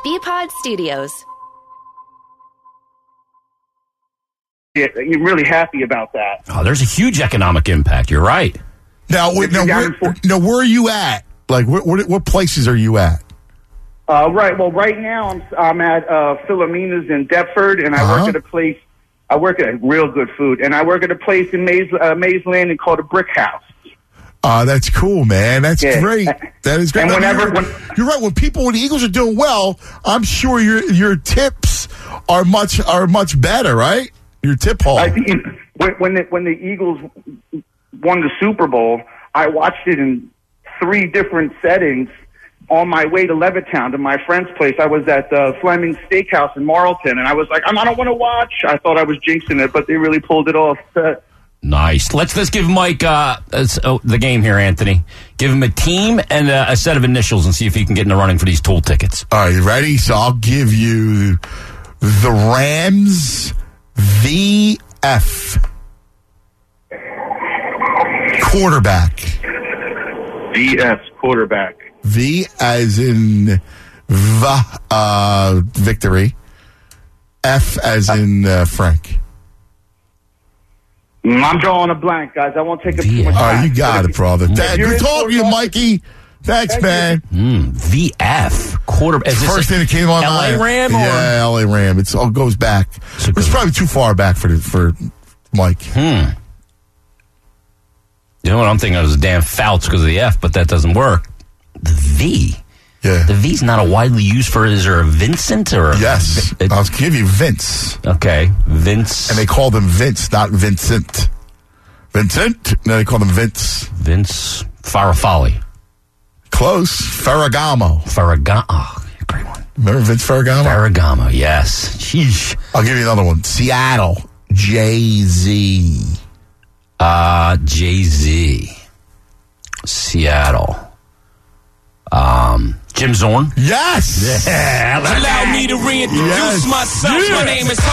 BPod Studios. You're really happy about that. Oh, there's a huge economic impact. You're right. Now, where are you at? Like, what places are you at? Right. Well, right now I'm at Philomena's in Deptford, and I work at a place. I work at real good food, and I work at a place in Mays Landing called a Brick House. That's cool, man. That's great. That is great. And you're right. When the Eagles are doing well, I'm sure your tips are much better, right? Your tip haul. When the Eagles won the Super Bowl, I watched it in 3 different settings on my way to Levittown to my friend's place. I was at Fleming's Steakhouse in Marlton, and I was like, I don't want to watch. I thought I was jinxing it, but they really pulled it off. Nice. Let's give Mike the game here, Anthony. Give him a team and a set of initials and see if he can get in the running for these Tool tickets. All right, you ready? So I'll give you the Rams VF. Quarterback. VS, quarterback. V as in victory. F as in Frank. I'm drawing a blank, guys. I won't take up too much time. All right, you got it, brother. Good talking to you, Mikey. Thanks, man. VF quarterback. First thing that came on LA Ram? Yeah, LA Ram. It all goes back. It's probably too far back for Mike. You know what I'm thinking of is damn Fouts because of the F, but that doesn't work. The V. Yeah. The V's not a widely used for. Is there a Vincent or? Yes. I'll give you Vince. Okay, Vince. And they call them Vince, not Vincent. Vincent? No, they call them Vince. Vince Farafali. Close. Ferragamo. Oh, great one. Remember Vince Ferragamo? Ferragamo, yes. Sheesh. I'll give you another one. Seattle. Jay-Z. Jay-Z. Seattle. Jim Zorn. Yes. Yeah. Allow me to reintroduce myself. My name is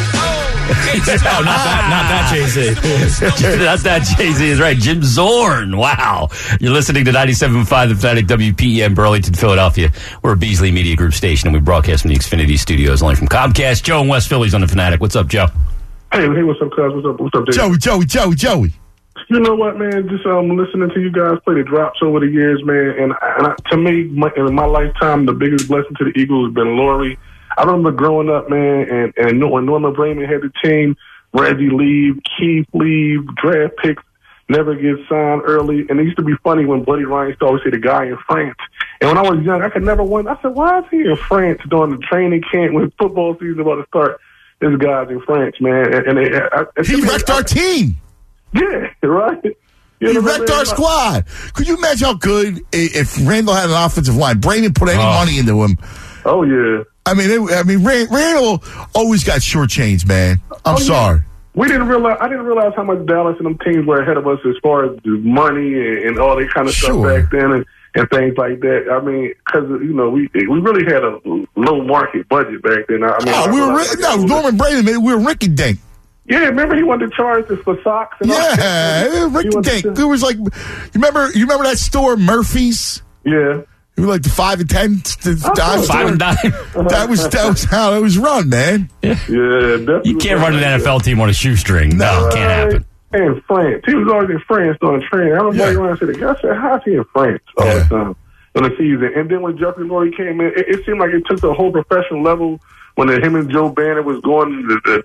No, not that Jay-Z. Not that Jay-Z is right. Jim Zorn. Wow. You're listening to 97.5 The Fanatic, WPEM, Burlington, Philadelphia. We're a Beasley Media Group station, and we broadcast from the Xfinity Studios, only from Comcast. Joe in West Philly's on The Fanatic. What's up, Joe? Hey, what's up, cuz? What's up, Dave? Joey. You know what, man? Just listening to you guys play the drops over the years, man. And to me, in my lifetime, the biggest blessing to the Eagles has been Laurie. I remember growing up, man, and when Norman Brayman had the team, Reggie leave, Keith leave, draft picks never get signed early. And it used to be funny when Buddy Ryan used to always say the guy in France. And when I was young, I could never wonder. I said, why is he in France during the training camp when football season about to start? This guy's in France, man. He wrecked our team. Yeah, right. He wrecked our squad. Could you imagine how good if Randall had an offensive line? Brandon put any money into him. Oh yeah. I mean, Randall always got shortchanged, man. I'm sorry. I didn't realize how much Dallas and them teams were ahead of us as far as the money and all that kind of stuff back then and things like that. I mean, because we really had a low market budget back then. Norman Brayman, we were Ricky Dink. Yeah, remember he wanted to charge us for socks and all that? Ricky Dink. It was like, you remember that store, Murphy's? Yeah. It was like the 5 and 10 dime. 5 and dime. That was how it was run, man. Yeah, definitely. You can't run an NFL team on a shoestring. No, can't happen. In France. He was always in France doing training. I remember around said, the guy said, how's he in France all the time in the season? And then when Jeffrey Lurie came in, it seemed like it took the whole professional level when him and Joe Banner was going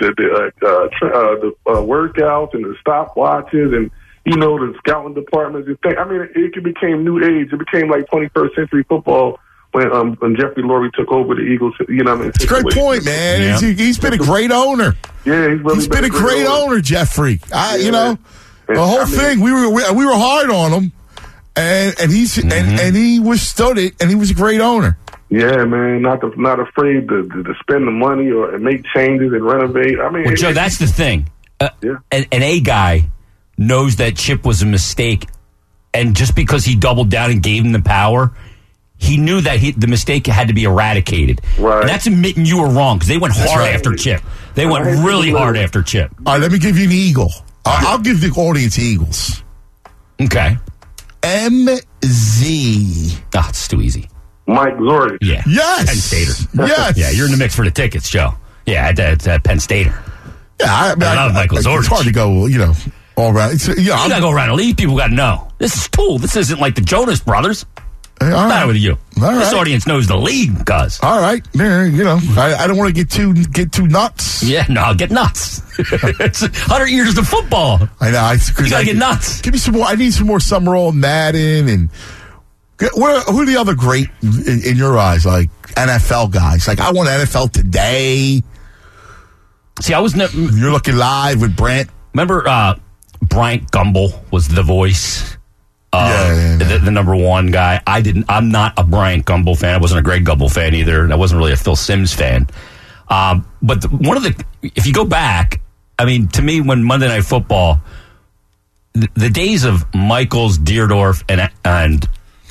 the workouts and the stopwatches and, the scouting departments and things. I mean, it became new age. It became like 21st century football when Jeffrey Lurie took over the Eagles. It's a great point, man. Yeah. He's been a great owner. Yeah, he's been a great owner, Jeffrey. The whole thing. We were hard on him, and he withstood it, and he was a great owner. Yeah, man, not afraid to spend the money or make changes and renovate. I mean, Joe, that's the thing. An A guy knows that Chip was a mistake, and just because he doubled down and gave him the power, he knew that the mistake had to be eradicated. Right. And that's admitting you were wrong, because they went hard after Chip. They went really hard after Chip. All right, let me give you an Eagle. I'll give the audience Eagles. Okay. MZ. Oh, it's too easy. Mike Zorich. Yeah. Yes. Penn Stater. Yes. Yeah, you're in the mix for the tickets, Joe. Yeah, at Penn Stater. Yeah, I love Michael Zorich. It's hard to go, all around. You got to go around and leave. People got to know. This is cool. This isn't like the Jonas Brothers. All right. Not with you. All This right. audience knows the league, cuz. All right. I don't want to get too nuts. Yeah, no, get nuts. It's 100 years of football. I know. You got to get nuts. Give me some more. I need some more Summerall, Madden, and who are the other great in your eyes, like NFL guys? Like, I want NFL Today. See, I was You're looking live with Brent. Remember, Bryant Gumbel was the voice. The number one guy. I'm not a Bryant Gumbel fan. I wasn't a Greg Gumbel fan either. And I wasn't really a Phil Simms fan. But if you go back, I mean, to me, when Monday Night Football, the days of Michaels, Deerdorf, and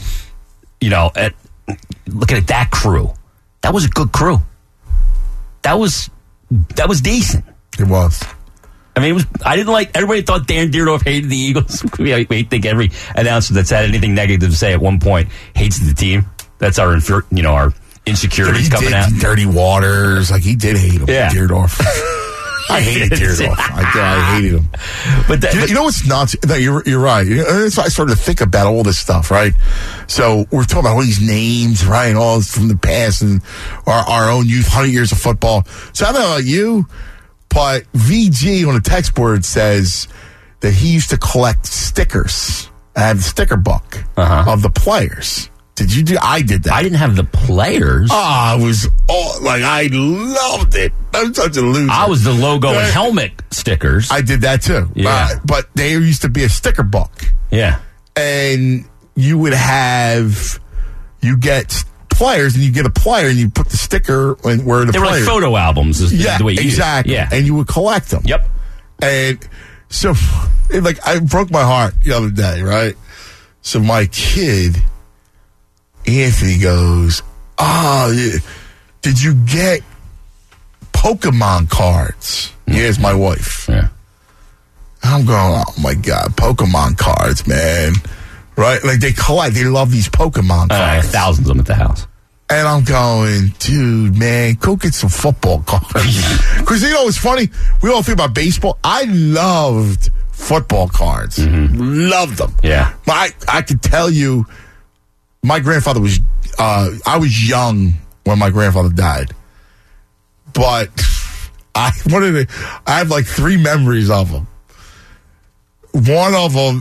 looking at that crew, that was a good crew. That was decent. It was. I mean, I didn't like. Everybody thought Dan Deerdorf hated the Eagles. I think every announcer that's had anything negative to say at one point hates the team. That's our insecurities coming out. Dirty Waters, like he did hate him. Yeah. Deerdorf. I hated Deerdorf. I hated him. But you know what's nuts? No, you're right. That's why I started to think about all this stuff, right? So we're talking about all these names, right? And all this from the past and our own youth, 100 years of football. So I don't know about you, but VG on the text board says that he used to collect stickers. I have the sticker book of the players. Did you do? I did that. I didn't have the players. I was I loved it. I'm such a loser. I was the logo and helmet stickers. I did that too. Yeah. But there used to be a sticker book. Yeah. And you get players and you get a player and you put the sticker where the they were like photo albums. Is the way you exactly. Yeah. And you would collect them. Yep. And so, I broke my heart the other day, right? So my kid, Anthony, goes, did you get Pokemon cards? Here's my wife. Yeah. I'm going, oh my God, Pokemon cards, man. Right? Like they love these Pokemon cards. Thousands of them at the house. And I'm going, dude, man, go get some football cards. Because it's funny, we all think about baseball. I loved football cards. Mm-hmm. Loved them. Yeah. I could tell you, my grandfather was, I was young when my grandfather died. But I have like 3 memories of him. One of them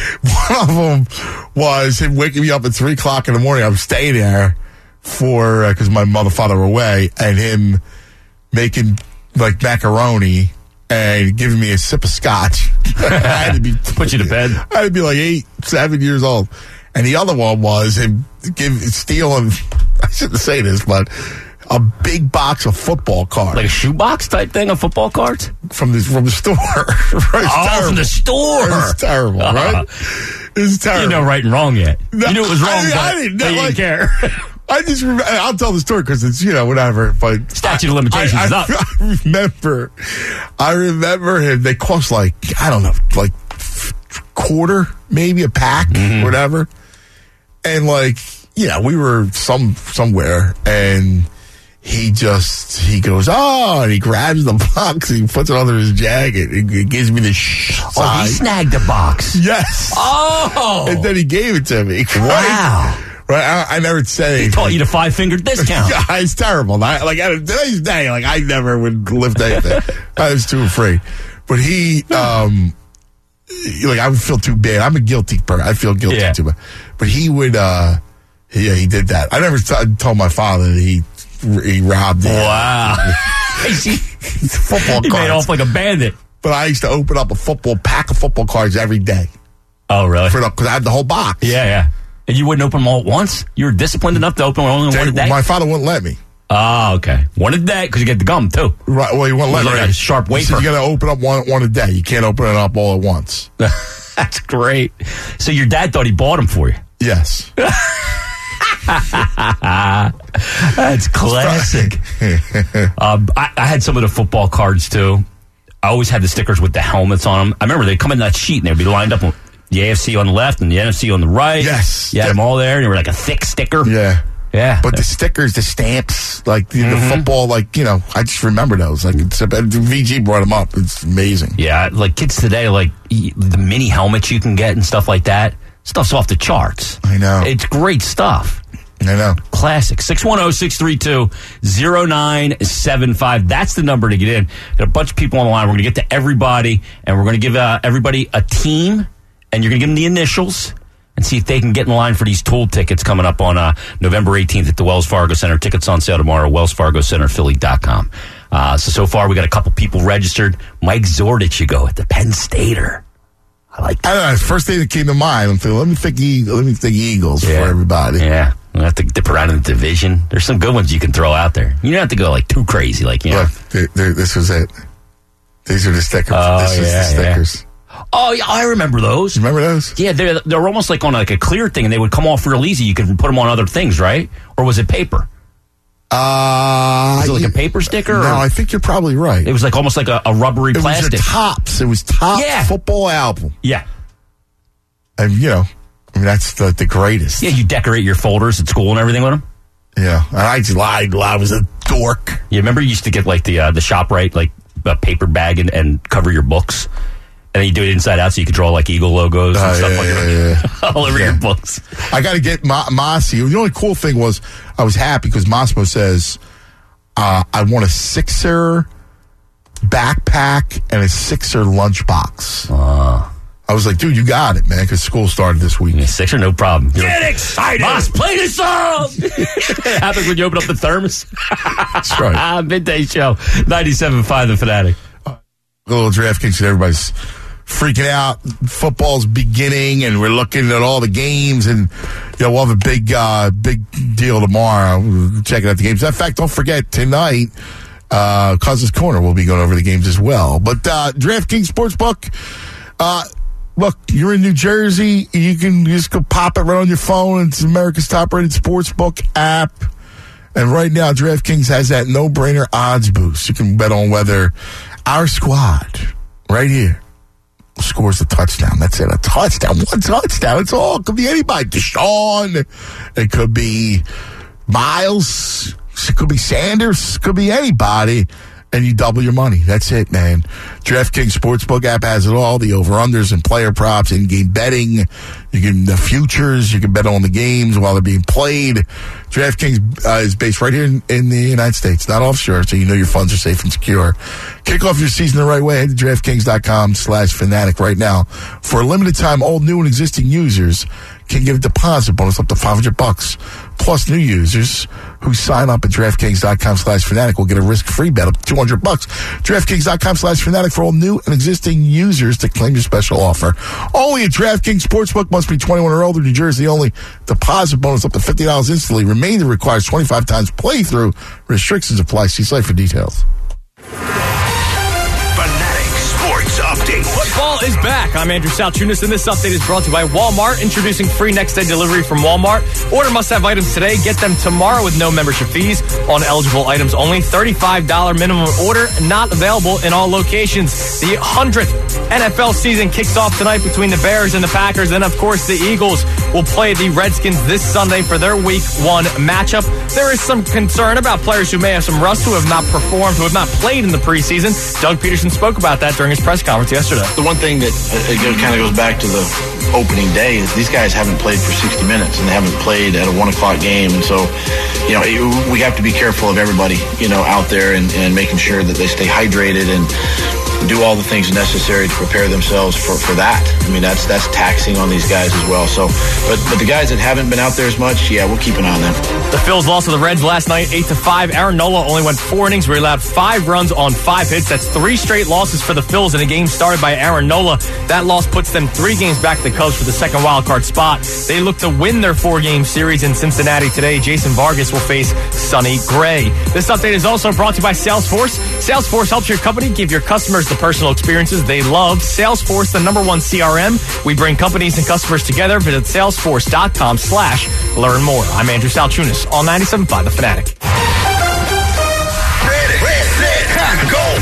was him waking me up at 3 o'clock in the morning. I was staying there because my mother and father were away, and him making like macaroni and giving me a sip of scotch. I had to put you to bed. I had to be like 8, 7 years old. And the other one was him stealing, I shouldn't say this, but a big box of football cards. Like a shoebox type thing of football cards? From the store. Right, from the store. It's terrible, right? It's terrible. You know right and wrong yet. No, you knew it was wrong, I didn't care. I just remember, I'll tell the story because it's, whatever. But statute of limitations is up. I remember him. They cost like, I don't know, like quarter, maybe a pack, whatever. And we were somewhere, and he goes, and he grabs the box, and he puts it under his jacket, and he gives me the Oh, he snagged the box. Yes. Oh. And then he gave it to me. Wow. Right? I never said He taught you the 5-finger discount. Yeah, it's terrible. At today's day, I never would lift anything. I was too afraid. But he, I would feel too bad. I'm a guilty person. I feel guilty too bad. But he would, he did that. I never told my father that he robbed it. Wow. Football cards. He made off like a bandit. But I used to open up a pack of football cards every day. Oh, really? Because I had the whole box. Yeah. And you wouldn't open them all at once? You were disciplined enough to open only one a day? My father wouldn't let me. Oh, okay. One a day, because you get the gum, too. Right, well, he wouldn't let me. Like a sharp wafer. He said you got to open up one a day. You can't open it up all at once. That's great. So your dad thought he bought them for you? Yes. That's classic. I had some of the football cards, too. I always had the stickers with the helmets on them. I remember they'd come in that sheet, and they'd be lined up with the AFC on the left and the NFC on the right. Yes. You had them all there, and they were like a thick sticker. Yeah. Yeah. But the stickers, the stamps, like the football, like, you know, I just remember those. Like, VG brought them up. It's amazing. Yeah, like kids today, like the mini helmets you can get and stuff like that. Stuff's off the charts. I know. It's great stuff. I know. Classic. 610-632-0975. That's the number to get in. Got a bunch of people on the line. We're going to get to everybody, and we're going to give everybody a team, and you're going to give them the initials and see if they can get in line for these Tool tickets coming up on November 18th at the Wells Fargo Center. Tickets on sale tomorrow, wellsfargocenterphilly.com. So far, we got a couple people registered. Mike Zordich, you go at the Penn Stater. I like that. I don't know. First thing that came to mind, let me think Eagles for everybody. Yeah. You have to dip around in the division. There's some good ones you can throw out there. You don't have to go like too crazy. Like, you know. Look, this was it. These are the stickers. This is the stickers. Yeah. Oh, yeah, I remember those. You remember those? Yeah, they're almost like on like a clear thing, and they would come off real easy. You could put them on other things, right? Or was it paper? Was it like a paper sticker? No, I think you're probably right. It was like almost like a rubbery plastic. It was Topps. It was Topps football album. Yeah. And, you know, I mean, that's the greatest. Yeah, you decorate your folders at school and everything with them. Yeah, and I just lied. I was a dork. You remember you used to get like the ShopRite, like a paper bag and cover your books? And then you do it inside out so you could draw like Eagle logos and stuff like that all over your books. I got to get Mossy. The only cool thing was I was happy because Mossimo says, I want a Sixer backpack and a Sixer lunchbox. I was like, dude, you got it, man, because school started this week. Yeah, Sixer, no problem. Get excited! Boss, play the song! It happens when you open up the thermos. That's right. Midday show, 97.5 The Fanatic. A little DraftKings, everybody's freaking out. Football's beginning, and we're looking at all the games, and we'll have a big deal tomorrow. We're checking out the games. In fact, don't forget, tonight, Cousins Corner will be going over the games as well. But DraftKings Sportsbook, look, you're in New Jersey, you can just go pop it right on your phone. It's America's top-rated sportsbook app. And right now, DraftKings has that no-brainer odds boost. You can bet on whether our squad, right here, scores a touchdown. That's it, a touchdown. One touchdown. It's all. It could be anybody. Deshaun. It could be Miles. It could be Sanders. It could be anybody. And you double your money. That's it, man. DraftKings Sportsbook app has it all. The over-unders and player props, in-game betting. You can the futures. You can bet on the games while they're being played. DraftKings is based right here in the United States, not offshore, so you know your funds are safe and secure. Kick off your season the right way. Head to DraftKings.com/fanatic right now. For a limited time, all new and existing users can give a deposit bonus up to $500. Plus, new users who sign up at DraftKings.com/fanatic will get a risk-free bet up to $200. DraftKings.com/fanatic for all new and existing users to claim your special offer. Only at DraftKings Sportsbook. Must be 21 or older. New Jersey only. Deposit bonus up to $50 instantly. Remainder requires 25 times playthrough. Restrictions apply. See site for details. Update. Football is back. I'm Andrew Salchunas, and this update is brought to you by Walmart, introducing free next-day delivery from Walmart. Order must-have items today. Get them tomorrow with no membership fees on eligible items only. $35 minimum order, not available in all locations. The 100th NFL season kicks off tonight between the Bears and the Packers, and, of course, the Eagles will play the Redskins this Sunday for their Week 1 matchup. There is some concern about players who may have some rust, who have not performed, who have not played in the preseason. Doug Peterson spoke about that during his press conference yesterday. The one thing that kind of goes back to the opening day is these guys haven't played for 60 minutes and they haven't played at a 1 o'clock game. And so, we have to be careful of everybody, out there and making sure that they stay hydrated and do all the things necessary to prepare themselves for that. I mean, that's taxing on these guys as well. So, but the guys that haven't been out there as much, we'll keep an eye on them. The Phils lost to the Reds last night, 8-5. Aaron Nola only went 4 innings, where he allowed 5 runs on 5 hits. That's 3 straight losses for the Phils in a game started by Aaron Nola. That loss puts them 3 games back to the Cubs for the second wildcard spot. They look to win their 4-game series in Cincinnati today. Jason Vargas will face Sonny Gray. This update is also brought to you by Salesforce. Salesforce helps your company give your customers the personal experiences they love. Salesforce, the #1 CRM. We bring companies and customers together. Visit salesforce.com/learn more. I'm Andrew Salchunas on 97.5 The Fanatic. Red,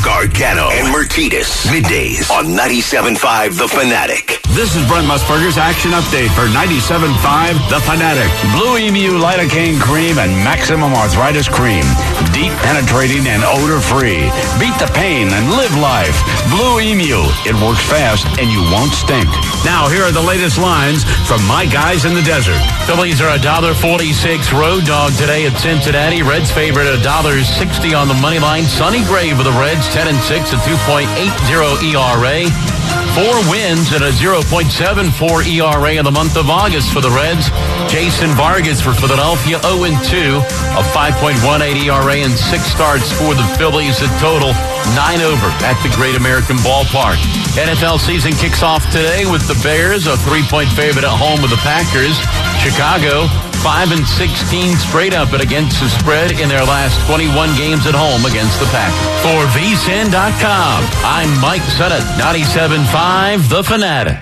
Gargano and Mercedes. Middays on 97.5 The Fanatic. This is Brent Musburger's Action Update for 97.5 The Fanatic. Blue Emu Lidocaine Cream and Maximum Arthritis Cream. Deep penetrating and odor-free. Beat the pain and live life. Blue Emu. It works fast and you won't stink. Now, here are the latest lines from my guys in the desert. Phillies are $1.46 road dog today at Cincinnati. Reds favorite $1.60 on the money line. Sonny Gray for the Reds, 10-6, a 2.80 ERA. 4 wins and a 0.74 ERA in the month of August for the Reds. Jason Vargas for Philadelphia, 0-2, a 5.18 ERA and 6 starts for the Phillies. A total 9 over at the Great American Ballpark. NFL season kicks off today with the Bears, a 3-point favorite at home with the Packers. Chicago, 5-16 straight up and against the spread in their last 21 games at home against the Packers. For VSIN.com, I'm Mike Sennett, 97.5 The Fanatic.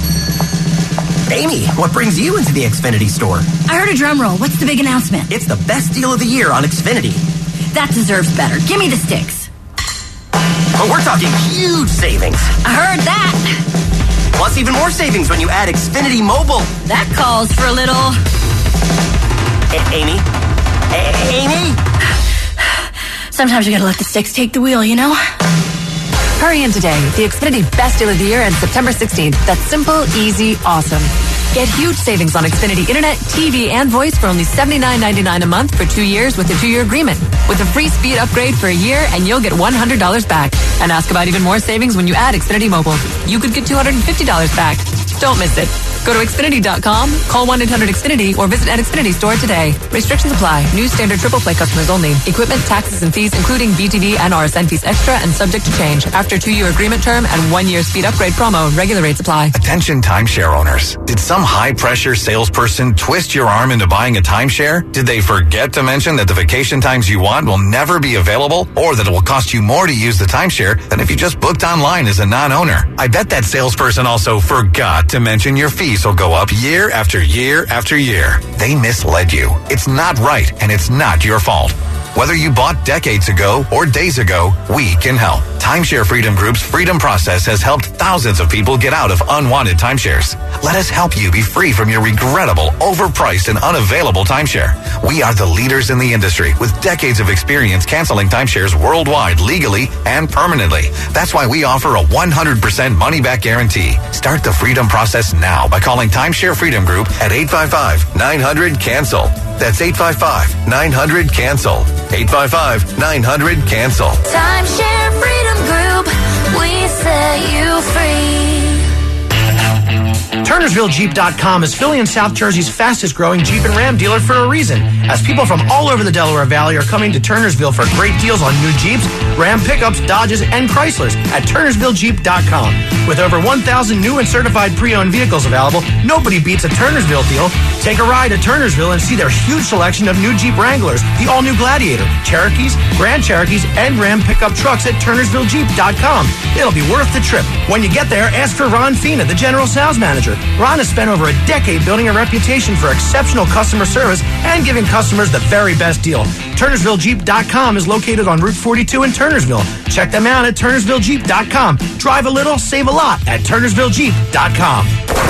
Amy, what brings you into the Xfinity store? I heard a drum roll. What's the big announcement? It's the best deal of the year on Xfinity. That deserves better. Give me the sticks. But we're talking huge savings. I heard that. Plus even more savings when you add Xfinity Mobile. That calls for a little... Amy? Amy? Sometimes you gotta let the sticks take the wheel, you know? Hurry in today. The Xfinity Best Deal of the Year ends September 16th. That's simple, easy, awesome. Get huge savings on Xfinity Internet, TV, and voice for only $79.99 a month for 2 years with a 2-year agreement. With a free speed upgrade for a year, and you'll get $100 back. And ask about even more savings when you add Xfinity Mobile. You could get $250 back. Don't miss it. Go to Xfinity.com, call 1-800-XFINITY, or visit an Xfinity store today. Restrictions apply. New standard triple play customers only. Equipment, taxes, and fees, including BTV and RSN fees extra and subject to change. After 2-year agreement term and 1-year speed upgrade promo, regular rates apply. Attention timeshare owners. Did some high-pressure salesperson twist your arm into buying a timeshare? Did they forget to mention that the vacation times you want will never be available, or that it will cost you more to use the timeshare than if you just booked online as a non-owner? I bet that salesperson also forgot to mention your fees will go up year after year after year. They misled you. It's not right, and it's not your fault. Whether you bought decades ago or days ago, we can help. Timeshare Freedom Group's Freedom Process has helped thousands of people get out of unwanted timeshares. Let us help you be free from your regrettable, overpriced, and unavailable timeshare. We are the leaders in the industry with decades of experience canceling timeshares worldwide legally and permanently. That's why we offer a 100% money-back guarantee. Start the Freedom Process now by calling Timeshare Freedom Group at 855-900-CANCEL. That's 855-900-CANCEL. 855-900-CANCEL. Timeshare Freedom Group, we set you free. TurnersvilleJeep.com is Philly and South Jersey's fastest growing Jeep and Ram dealer for a reason, as people from all over the Delaware Valley are coming to Turnersville for great deals on new Jeeps, Ram pickups, Dodges, and Chryslers at TurnersvilleJeep.com. With over 1,000 new and certified pre-owned vehicles available, nobody beats a Turnersville deal. Take a ride at Turnersville and see their huge selection of new Jeep Wranglers, the all-new Gladiator, Cherokees, Grand Cherokees, and Ram pickup trucks at TurnersvilleJeep.com. It'll be worth the trip. When you get there, ask for Ron Fina, the General Sales Manager. Ron has spent over a decade building a reputation for exceptional customer service and giving customers the very best deal. TurnersvilleJeep.com is located on Route 42 in Turnersville. Check them out at TurnersvilleJeep.com. Drive a little, save a lot at TurnersvilleJeep.com.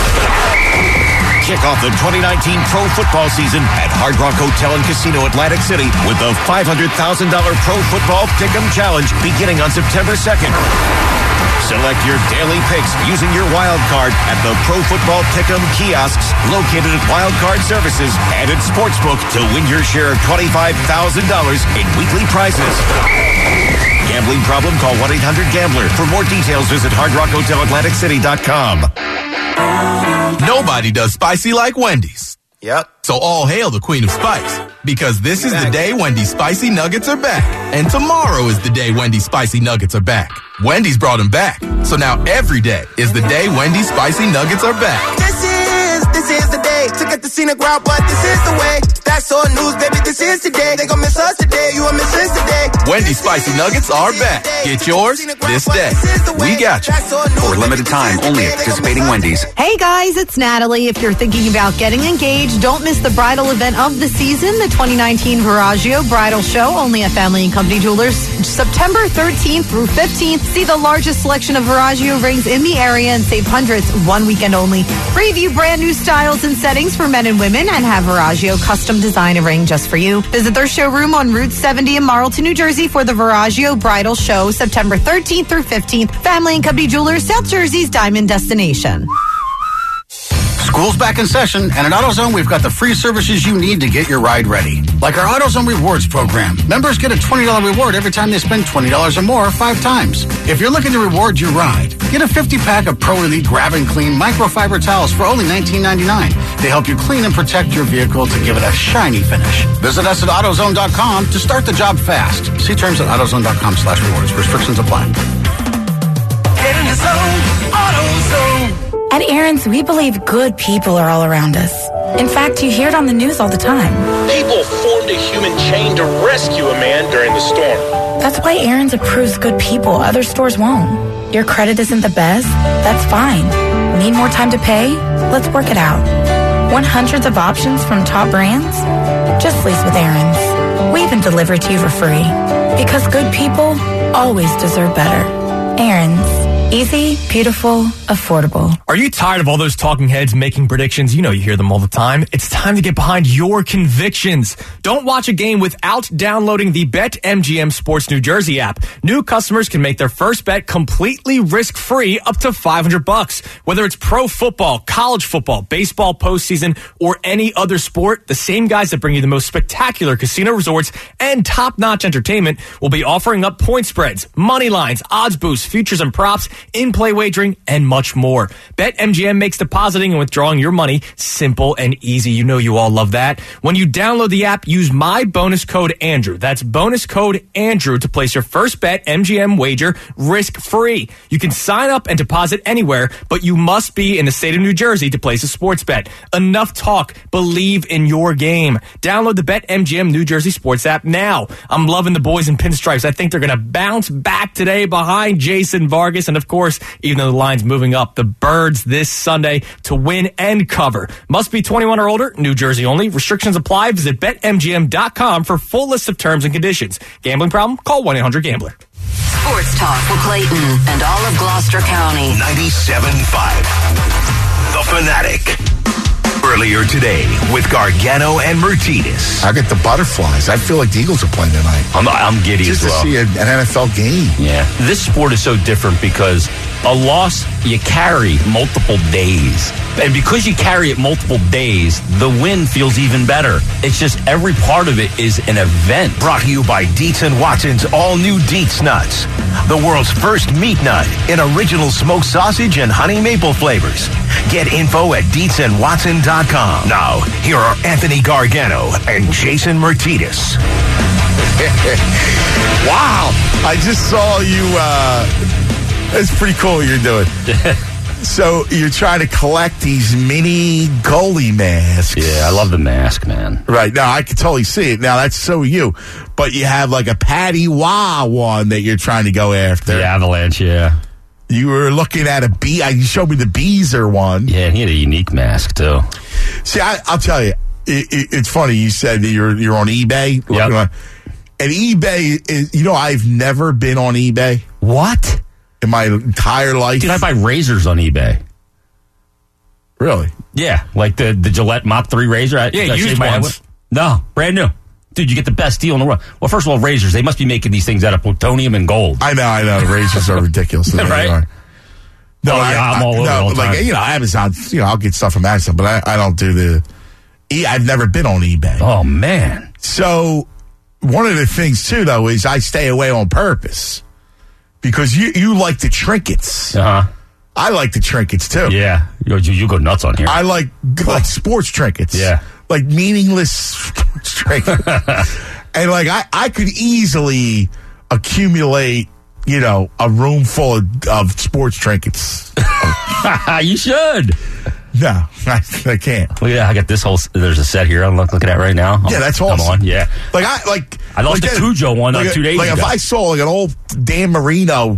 Kick off the 2019 pro football season at Hard Rock Hotel and Casino Atlantic City with the $500,000 Pro Football Pick'em Challenge beginning on September 2nd. Select your daily picks using your wild card at the Pro Football Pick'em kiosks located at Wild Card Services and at Sportsbook to win your share of $25,000 in weekly prizes. Gambling problem? Call 1-800-GAMBLER. For more details, visit HardRockHotelAtlanticCity.com. Nobody does spicy like Wendy's. Yep. So all hail the Queen of Spice, because this is the day Wendy's Spicy Nuggets are back. And tomorrow is the day Wendy's Spicy Nuggets are back. Wendy's brought them back. So now every day is the day Wendy's Spicy Nuggets are back. This is the day to get the scenic route, but this is the way. That's all news, baby, this is today. They gon' miss us today, you will miss us today. Wendy's Spicy Nuggets are back. Get yours this day. We got you. For a limited time, only at participating Wendy's. Hey guys, it's Natalie. If you're thinking about getting engaged, don't miss the bridal event of the season, the 2019 Viraggio Bridal Show, only at Family and Company Jewelers, September 13th through 15th. See the largest selection of Viraggio rings in the area and save hundreds one weekend only. Preview brand new styles and settings for men and women and have Viraggio custom design a ring just for you. Visit their showroom on Route 70 in Marlton, New Jersey for the Viraggio Bridal Show, September 13th through 15th. Family and Company Jewelers, South Jersey's diamond destination. School's back in session, and at AutoZone, we've got the free services you need to get your ride ready. Like our AutoZone Rewards program. Members get a $20 reward every time they spend $20 or more 5 times. If you're looking to reward your ride, get a 50-pack of Pro Elite Grab and Clean microfiber towels for only $19.99. They help you clean and protect your vehicle to give it a shiny finish. Visit us at AutoZone.com to start the job fast. See terms at AutoZone.com/rewards. Restrictions apply. Get in the zone, AutoZone. At Aaron's, we believe good people are all around us. In fact, you hear it on the news all the time. People formed a human chain to rescue a man during the storm. That's why Aaron's approves good people other stores won't. Your credit isn't the best? That's fine. Need more time to pay? Let's work it out. Want hundreds of options from top brands? Just lease with Aaron's. We even deliver to you for free. Because good people always deserve better. Aaron's. Easy, beautiful, affordable. Are you tired of all those talking heads making predictions? You know you hear them all the time. It's time to get behind your convictions. Don't watch a game without downloading the BetMGM Sports New Jersey app. New customers can make their first bet completely risk-free up to $500. Whether it's pro football, college football, baseball postseason, or any other sport, the same guys that bring you the most spectacular casino resorts and top-notch entertainment will be offering up point spreads, money lines, odds boosts, futures and props, in-play wagering, and much more. BetMGM makes depositing and withdrawing your money simple and easy. You know you all love that. When you download the app, use my bonus code Andrew. That's bonus code Andrew to place your first BetMGM wager risk-free. You can sign up and deposit anywhere, but you must be in the state of New Jersey to place a sports bet. Enough talk. Believe in your game. Download the BetMGM New Jersey Sports app now. I'm loving the boys in pinstripes. I think they're going to bounce back today behind Jason Vargas. And of course, even though the line's moving up, the Birds this Sunday to win and cover. Must be 21 or older, New Jersey only. Restrictions apply. Visit BetMGM.com for full list of terms and conditions. Gambling problem? Call 1-800-GAMBLER. Sports Talk for Clayton and all of Gloucester County. 97.5. The Fanatic. Earlier today with Gargano and Martinez. I get the butterflies. I feel like the Eagles are playing tonight. I'm giddy just as well. Just to see an NFL game. Yeah. This sport is so different because a loss, you carry multiple days. And because you carry it multiple days, the win feels even better. It's just every part of it is an event. Brought to you by Dietz & Watson's all-new Dietz Nuts. The world's first meat nut in original smoked sausage and honey maple flavors. Get info at DietzandWatson.com. Now, here are Anthony Gargano and Jason Martinez. Wow. I just saw you. It's pretty cool what you're doing. So you're trying to collect these mini goalie masks. Yeah, I love the mask, man. Right. Now, I can totally see it. Now, that's so you. But you have like a Patty Wah one that you're trying to go after. The Avalanche, yeah. You were looking at a bee. You showed me the Beezer one. Yeah, he had a unique mask, too. See, I'll tell you. It's funny. You said that you're on eBay. Yep. And eBay is, I've never been on eBay. What? In my entire life. Dude, I buy razors on eBay. Really? Yeah, like the Gillette Mach 3 razor. Yeah, used ones. No, brand new. Dude, you get the best deal in the world. Well, first of all, razors, they must be making these things out of plutonium and gold. I know. Razors are ridiculous. Right? No, I'm all over all the time. Amazon, I'll get stuff from Amazon, but I don't do I've never been on eBay. Oh, man. So, one of the things, too, though, is I stay away on purpose. Because you like the trinkets. Uh-huh. I like the trinkets, too. Yeah. You go nuts on here. I like sports trinkets. Yeah. Like meaningless sports trinkets. And I could easily accumulate, a room full of sports trinkets. You should. No, I can't. Look at that. I got this whole. There's a set here I'm looking at right now. Yeah, that's awesome. Come on, yeah. I lost the Cujo one 2 days ago. If I saw like an old Dan Marino,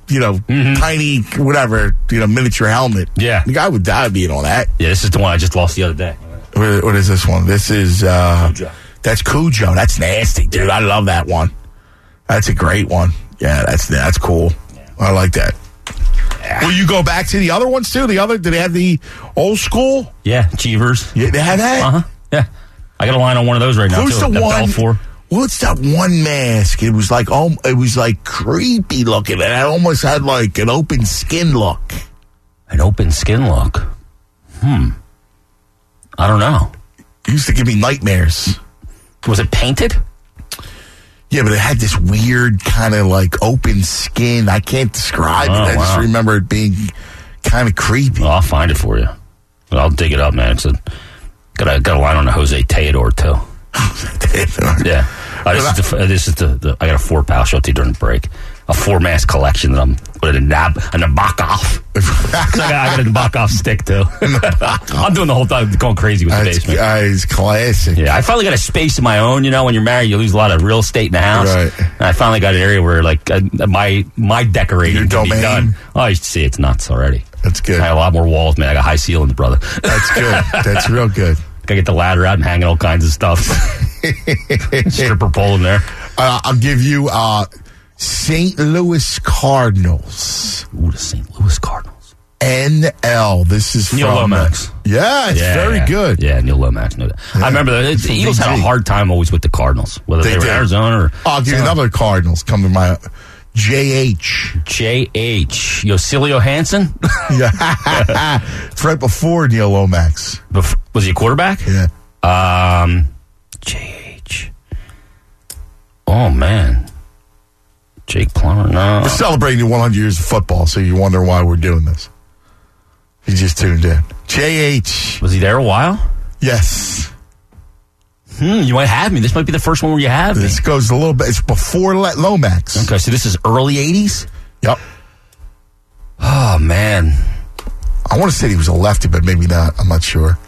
tiny whatever, miniature helmet. Yeah, the guy would die being on that. Yeah, this is the one I just lost the other day. What is this one? This is Cujo. That's Cujo. That's nasty, dude. I love that one. That's a great one. Yeah, that's cool. Yeah. I like that. Yeah. Will you go back to the other ones too? Did they have the old school? Yeah, Cheevers. Yeah, they had that? Uh-huh. Yeah. I got a line on one of those right now. Who's too. the one? What's that one mask? It was like creepy looking, and it almost had like an open skin look. An open skin look? I don't know. It used to give me nightmares. Was it painted? Yeah, but it had this weird kind of like open skin. I can't describe it. I just remember it being kind of creepy. Well, I'll find it for you. I'll dig it up, man. Got a line on a Jose Teodoro too. Yeah. This is the I got a 4-pal show to you during the break. A 4-mask collection that I'm putting a Nabokov. I got a Nabokov stick too. I'm doing the whole time going crazy with the basement. It's classic. Yeah, I finally got a space of my own. When you're married, you lose a lot of real estate in the house. Right. And I finally got an area where my decorating can be done. Oh, you see, it's nuts already. That's good. I have a lot more walls, man. I got high ceilings, brother. That's good. That's real good. Gotta get the ladder out and hanging all kinds of stuff. Stripper pole in there. I'll give you St. Louis Cardinals. Ooh, the St. Louis Cardinals. NL. This is Neil from Lomax. It's very good. Yeah, Neil Lomax knew that. Yeah. I remember the Eagles had a hard time always with the Cardinals, whether they were in Arizona or. I'll give you another Cardinals. Come to my JH. Yosilio Hansen? Yeah. It's right before Neil Lomax. Was he a quarterback? Yeah. JH. Oh, man. Jake Plummer, no. We're celebrating 100 years of football, so you wonder why we're doing this. You just tuned in. JH. Was he there a while? Yes. You might have me. This might be the first one where you have me. This goes a little bit. It's before Lomax. Okay, so this is early 80s? Yep. Oh, man. I want to say he was a lefty, but maybe not. I'm not sure.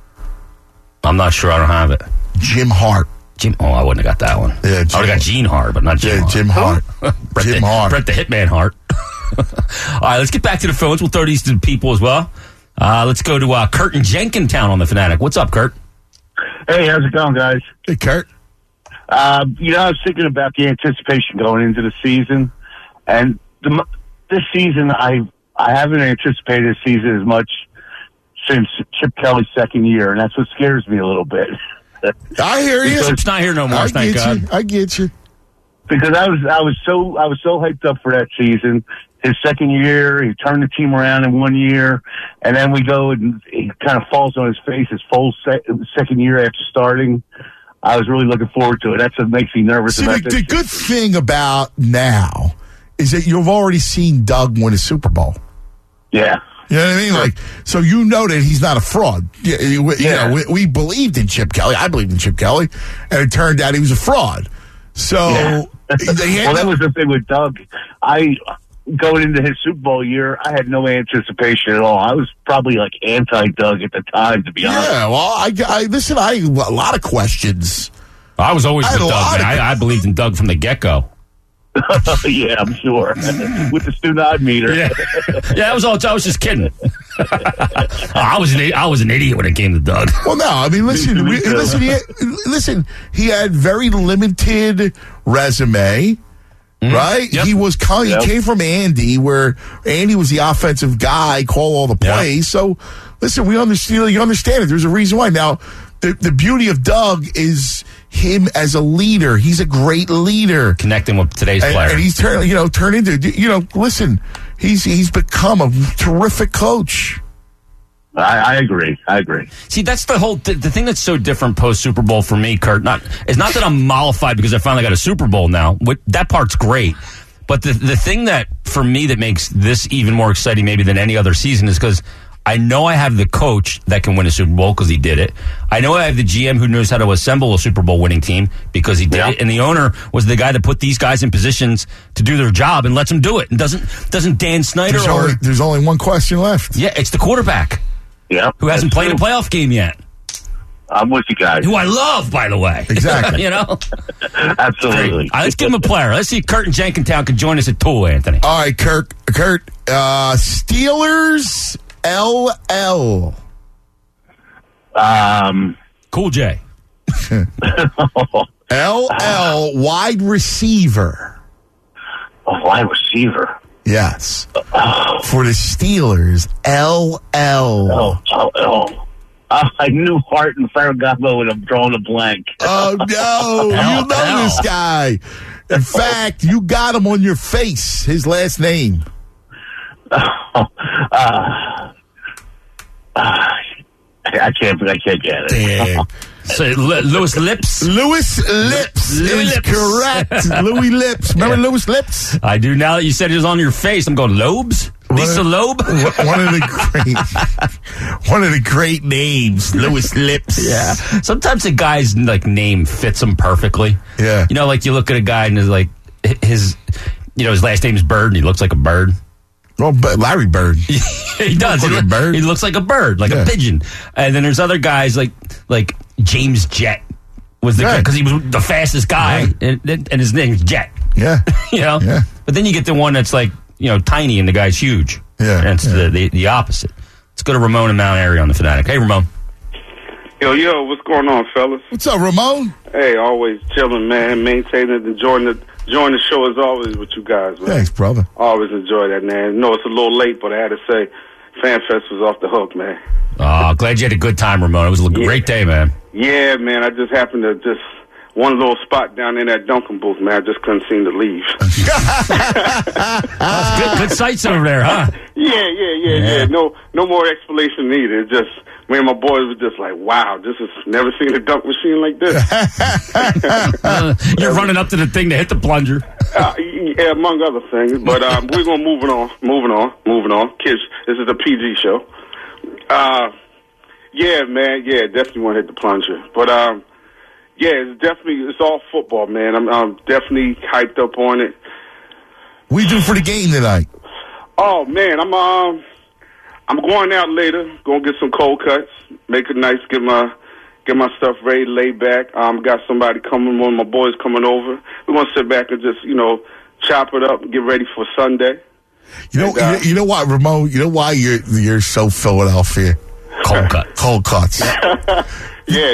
I'm not sure. I don't have it. Jim Hart. I wouldn't have got that one. Yeah, I would have got Gene Hart, but not Jim Hart. Jim Hart. Brett the Hitman Hart. All right, let's get back to the phones. We'll throw these to the people as well. Let's go to Kurt in Jenkintown on the Fanatic. What's up, Kurt? Hey, how's it going, guys? Hey, Kurt. I was thinking about the anticipation going into the season, and this season, I haven't anticipated a season as much since Chip Kelly's second year, and that's what scares me a little bit. I hear you. Chip's not here no more. Thank God. I get you. Because I was so hyped up for that season. His second year, he turned the team around in 1 year, and then we go and he kind of falls on his face his full second year after starting. I was really looking forward to it. That's what makes me nervous. See, the good thing about now is that you've already seen Doug win a Super Bowl. Yeah. You know what I mean? Like, so you know that he's not a fraud. You know, we believed in Chip Kelly. I believed in Chip Kelly, and it turned out he was a fraud. So, well, that was the thing with Doug. Going into his Super Bowl year, I had no anticipation at all. I was probably like anti-Doug at the time, to be honest. Yeah, well, I had a lot of questions. I was always with Doug, man. I believed in Doug from the get-go. Yeah, I'm sure. With the student meter. Yeah, I was just kidding. I was an idiot when it came to Doug. Well, no, I mean, listen. He had very limited resume, right? Yep. He came from Andy, where Andy was the offensive guy, call all the plays. So, listen, we understand. You understand it. There's a reason why. Now, the beauty of Doug is him as a leader. He's a great leader. Connecting with today's player. And he's turned into, listen, he's become a terrific coach. I agree. See, that's the thing that's so different post Super Bowl for me, Kurt. It's not that I'm mollified because I finally got a Super Bowl now. That part's great. But the thing that, for me, that makes this even more exciting maybe than any other season is because I know I have the coach that can win a Super Bowl because he did it. I know I have the GM who knows how to assemble a Super Bowl winning team because he did it. And the owner was the guy that put these guys in positions to do their job and lets them do it. And doesn't Dan Snyder There's only one question left. Yeah, it's the quarterback. Yeah. Who hasn't played a playoff game yet. I'm with you guys. Who I love, by the way. Exactly. You know? Absolutely. All right, let's give him a player. Let's see if Kurt in Jenkintown can join us at 2, Anthony. All right, Kurt, Steelers LL. Cool J. LL wide receiver. A wide receiver. Yes. For the Steelers, LL. I knew Hart and Ferragamo would have drawn a blank. Oh, no. You know this guy. In fact, you got him on your face, his last name. I can't get it. Damn. So, Louis Lips? Louis Lips is correct. Louis Lips. Remember Louis Lips? I do. Now that you said it was on your face, I'm going, Lobes? Lisa Loeb? One of the great names, Louis Lips. Yeah. Sometimes a guy's name fits him perfectly. Yeah. You know, like you look at a guy and his last name's Bird and he looks like a bird. Well, Larry Bird. He does. He looks like a bird, like a pigeon. And then there's other guys like James Jett was the guy because he was the fastest guy, and his name's Jet. Yeah. Yeah. But then you get the one that's tiny and the guy's huge. Yeah. And it's the opposite. Let's go to Ramon in Mount Airy on the Fanatic. Hey, Ramon. Yo, what's going on, fellas? What's up, Ramon? Hey, always chilling, man. Maintaining and enjoying the show as always with you guys, man. Thanks, brother. Always enjoy that, man. No, it's a little late, but I had to say, FanFest was off the hook, man. Oh, glad you had a good time, Ramon. It was a great day, man. Yeah, man. I just happened to one little spot down in that Dunkin' booth, man. I just couldn't seem to leave. Good sights over there, huh? Yeah. No more explanation needed. It's just me and my boys were just like, wow, never seen a dunk machine like this. You're running up to the thing to hit the plunger. Yeah, among other things. But we're going to moving on. Kids, this is a PG show. Yeah, man. Yeah, definitely want to hit the plunger. But, yeah, it's all football, man. I'm definitely hyped up on it. What you do for the game tonight? Oh, man, I'm going out later, going to get some cold cuts, make it nice, get my stuff ready, lay back. Got somebody coming, one of my boys coming over. We're going to sit back and just, chop it up and get ready for Sunday. You know what, Ramon? You know why you're so Philadelphia? Cold cuts. Yeah.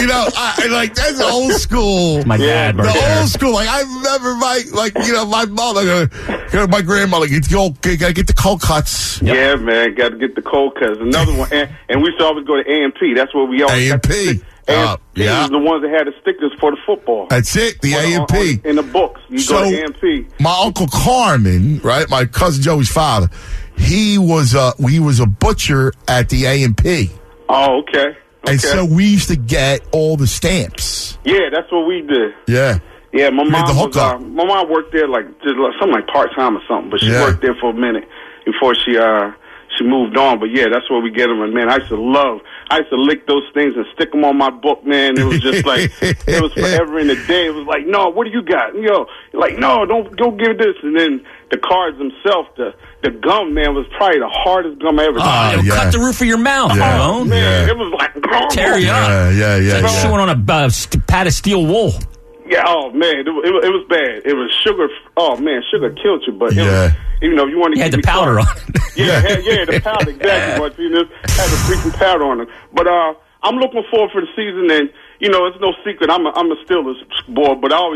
That's old school. My dad, old school. I remember my mother, my grandmother, gotta get the cold cuts. Yep. Yeah, man, got to get the cold cuts. Another one, and we used to always go to A&P. That's where we always A&P. Yeah, the ones that had the stickers for the football. That's it, the A&P. In the books, you go to A&P. My Uncle Carmen, right, my cousin Joey's father, he was a butcher at the A&P. Oh, okay. And so we used to get all the stamps. Yeah, that's what we did. Yeah. Yeah, my mom worked there something like part-time or something, but she worked there for a minute before she moved on. But yeah, that's where we get them. And man, I used to lick those things and stick them on my book, man. It was just like, it was forever in the day. It was like, no, what do you got? Like, no, don't go give this. And then the cards themselves, the gum, man, was probably the hardest gum I ever tried. Cut the roof of your mouth, man. It was like, tear you up. Yeah. It's like chewing on a pad of steel wool. Yeah, oh man, it was bad. It was sugar. Oh man, sugar killed you. But you want to get the powder on. The powder exactly. But had the freaking powder on it. But I'm looking forward for the season, and it's no secret. I'm a Steelers boy, but I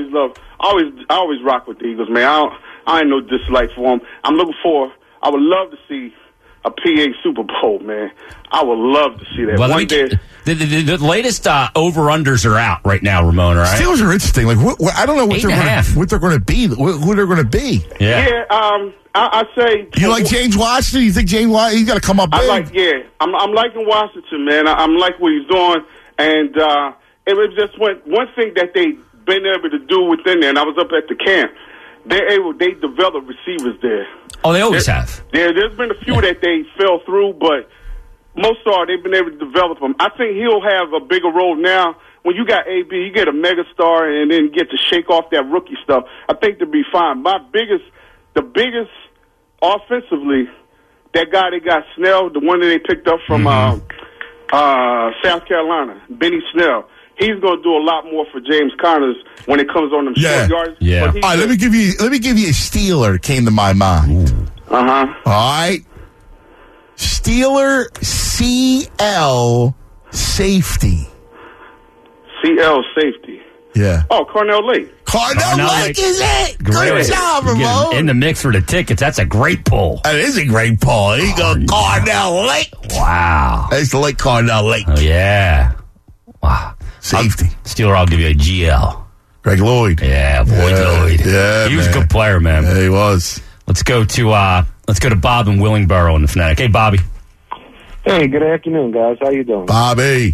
always rock with the Eagles, man. I ain't no dislike for them. I would love to see a PA Super Bowl, man. I would love to see that. Well, one day. The latest over-unders are out right now, Ramon, all right? Steelers are interesting. Like, I don't know what they're going to be, who they're going to be. Yeah, I say... You like James Washington? You think James Washington, he's got to come up big? I'm liking Washington, man. I'm like what he's doing. And it was just one thing that they've been able to do within there, and I was up at the camp, they develop receivers there. Oh, they always have. There's been a few that they fell through, but most are they've been able to develop them. I think he'll have a bigger role now. When you got AB, you get a megastar, and then get to shake off that rookie stuff. I think they'll be fine. The biggest offensively that guy they got, Snell, the one that they picked up from South Carolina, Benny Snell. He's going to do a lot more for James Connors when it comes on them short yards. Yeah. All right, let me give you a Steeler that came to my mind. Uh-huh. All right. Steeler CL safety. CL safety. Yeah. Oh, Cornell Lake. Cornell Lake is it? Great. Good job, Ramon. In the mix for the tickets. That's a great pull. That is a great pull. There you go, Cornell Lake. Wow. I used to like Cornell Lake. Oh, yeah. Wow. Safety. Steeler, I'll give you a GL. Greg Lloyd. Yeah, Boyd Lloyd. Yeah, he was a good player, man. Yeah, he was. Let's go to Bob in Willingboro in the Fanatic. Hey, Bobby. Hey, good afternoon, guys. How you doing? Bobby.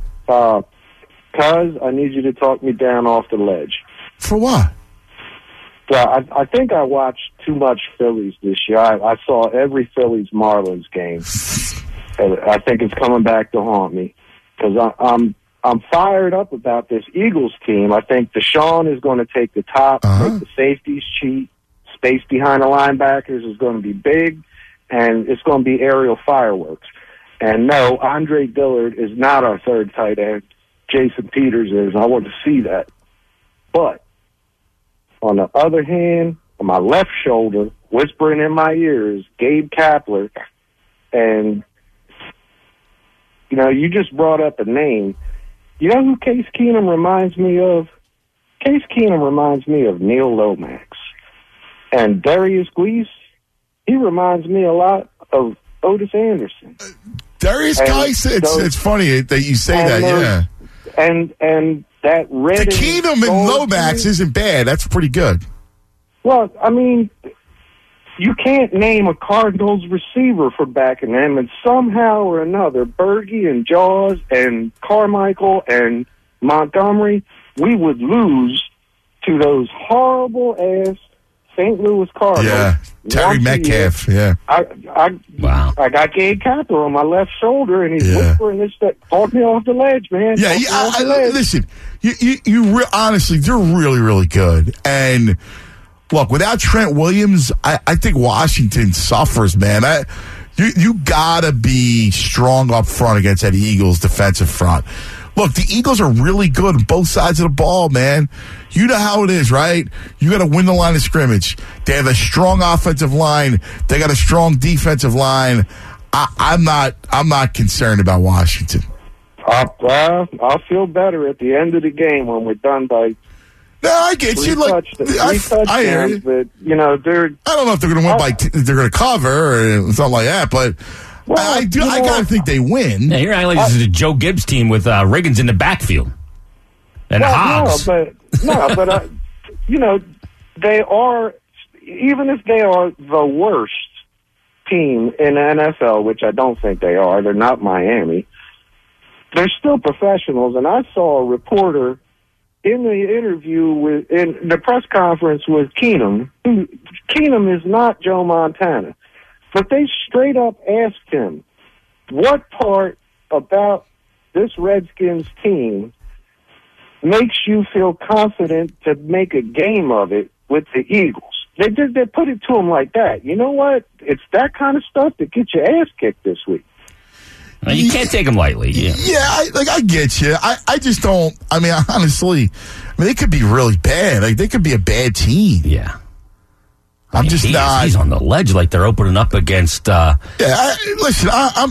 Cuz, I need you to talk me down off the ledge. For what? I think I watched too much Phillies this year. I saw every Phillies Marlins game. I think it's coming back to haunt me because I'm fired up about this Eagles team. I think Deshaun is going to take the top, make the safeties cheat, space behind the linebackers is going to be big, and it's going to be aerial fireworks. And no, Andre Dillard is not our third tight end. Jason Peters is. I want to see that. But on the other hand, on my left shoulder, whispering in my ears, Gabe Kapler. And, you know, you just brought up a name. You know who Case Keenum reminds me of? Case Keenum reminds me of Neil Lomax. And Darius Gleason, he reminds me a lot of Otis Anderson. Darius Geis, it's funny that you say that, yeah. And that red. The Keenum and Lomax isn't bad. That's pretty good. Well, I mean, you can't name a Cardinals receiver for backing them, and somehow or another, Berge and Jaws and Carmichael and Montgomery, we would lose to those horrible ass St. Louis Cardinals. Yeah, Terry Metcalf. Yeah. Wow. I got Gabe Kapler on my left shoulder, and he's whispering this stuff. Talk me off the ledge, man. Yeah, listen. Honestly, they're really, really good. And look, without Trent Williams, I think Washington suffers, man. You gotta be strong up front against that Eagles defensive front. Look, the Eagles are really good on both sides of the ball, man. You know how it is, right? You got to win the line of scrimmage. They have a strong offensive line. They got a strong defensive line. I'm not concerned about Washington. I'll feel better at the end of the game when we're done by. No, I get you. I hear you. But you know, I don't know if they're going to win they're going to cover or something like that, but. Well, I got to think they win. Yeah, you're acting like this is a Joe Gibbs team with Riggins in the backfield. And Hobbs. But you know, they are, even if they are the worst team in the NFL, which I don't think they are, they're not Miami, they're still professionals. And I saw a reporter in the interview in the press conference with Keenum. Keenum is not Joe Montana. But they straight up asked him, what part about this Redskins team makes you feel confident to make a game of it with the Eagles? They put it to him like that. You know what? It's that kind of stuff that gets your ass kicked this week. Well, you can't take them lightly. Yeah, I get you. I just don't. I mean, honestly, they could be really bad. Like, they could be a bad team. Yeah. I'm just not. He's on the ledge like they're opening up against. Listen, I'm.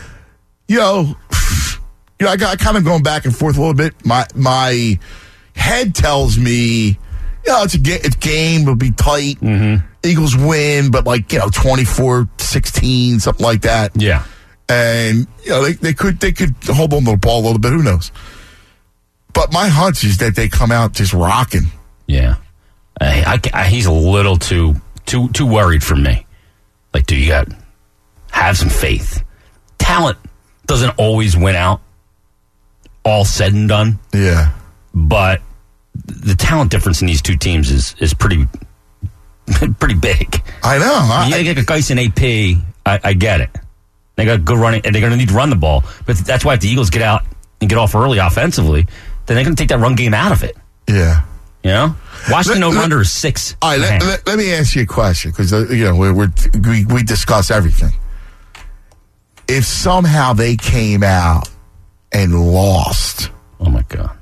I got kind of going back and forth a little bit. My head tells me, it's game. It'll be tight. Mm-hmm. Eagles win, but 24-16, something like that. Yeah, and they could hold on to the ball a little bit. Who knows? But my hunch is that they come out just rocking. Yeah, he's a little too worried for me. Like, do you have some faith? Talent doesn't always win out, all said and done. Yeah. But the talent difference in these two teams is pretty big. I know. You get a Geis and AP, I get it. They got good running, and they're going to need to run the ball. But that's why if the Eagles get out and get off early offensively, then they're going to take that run game out of it. Yeah. You know? Washington over-under is 6. All right, let me ask you a question, because we discuss everything. if somehow they came out and lost. Oh, my God.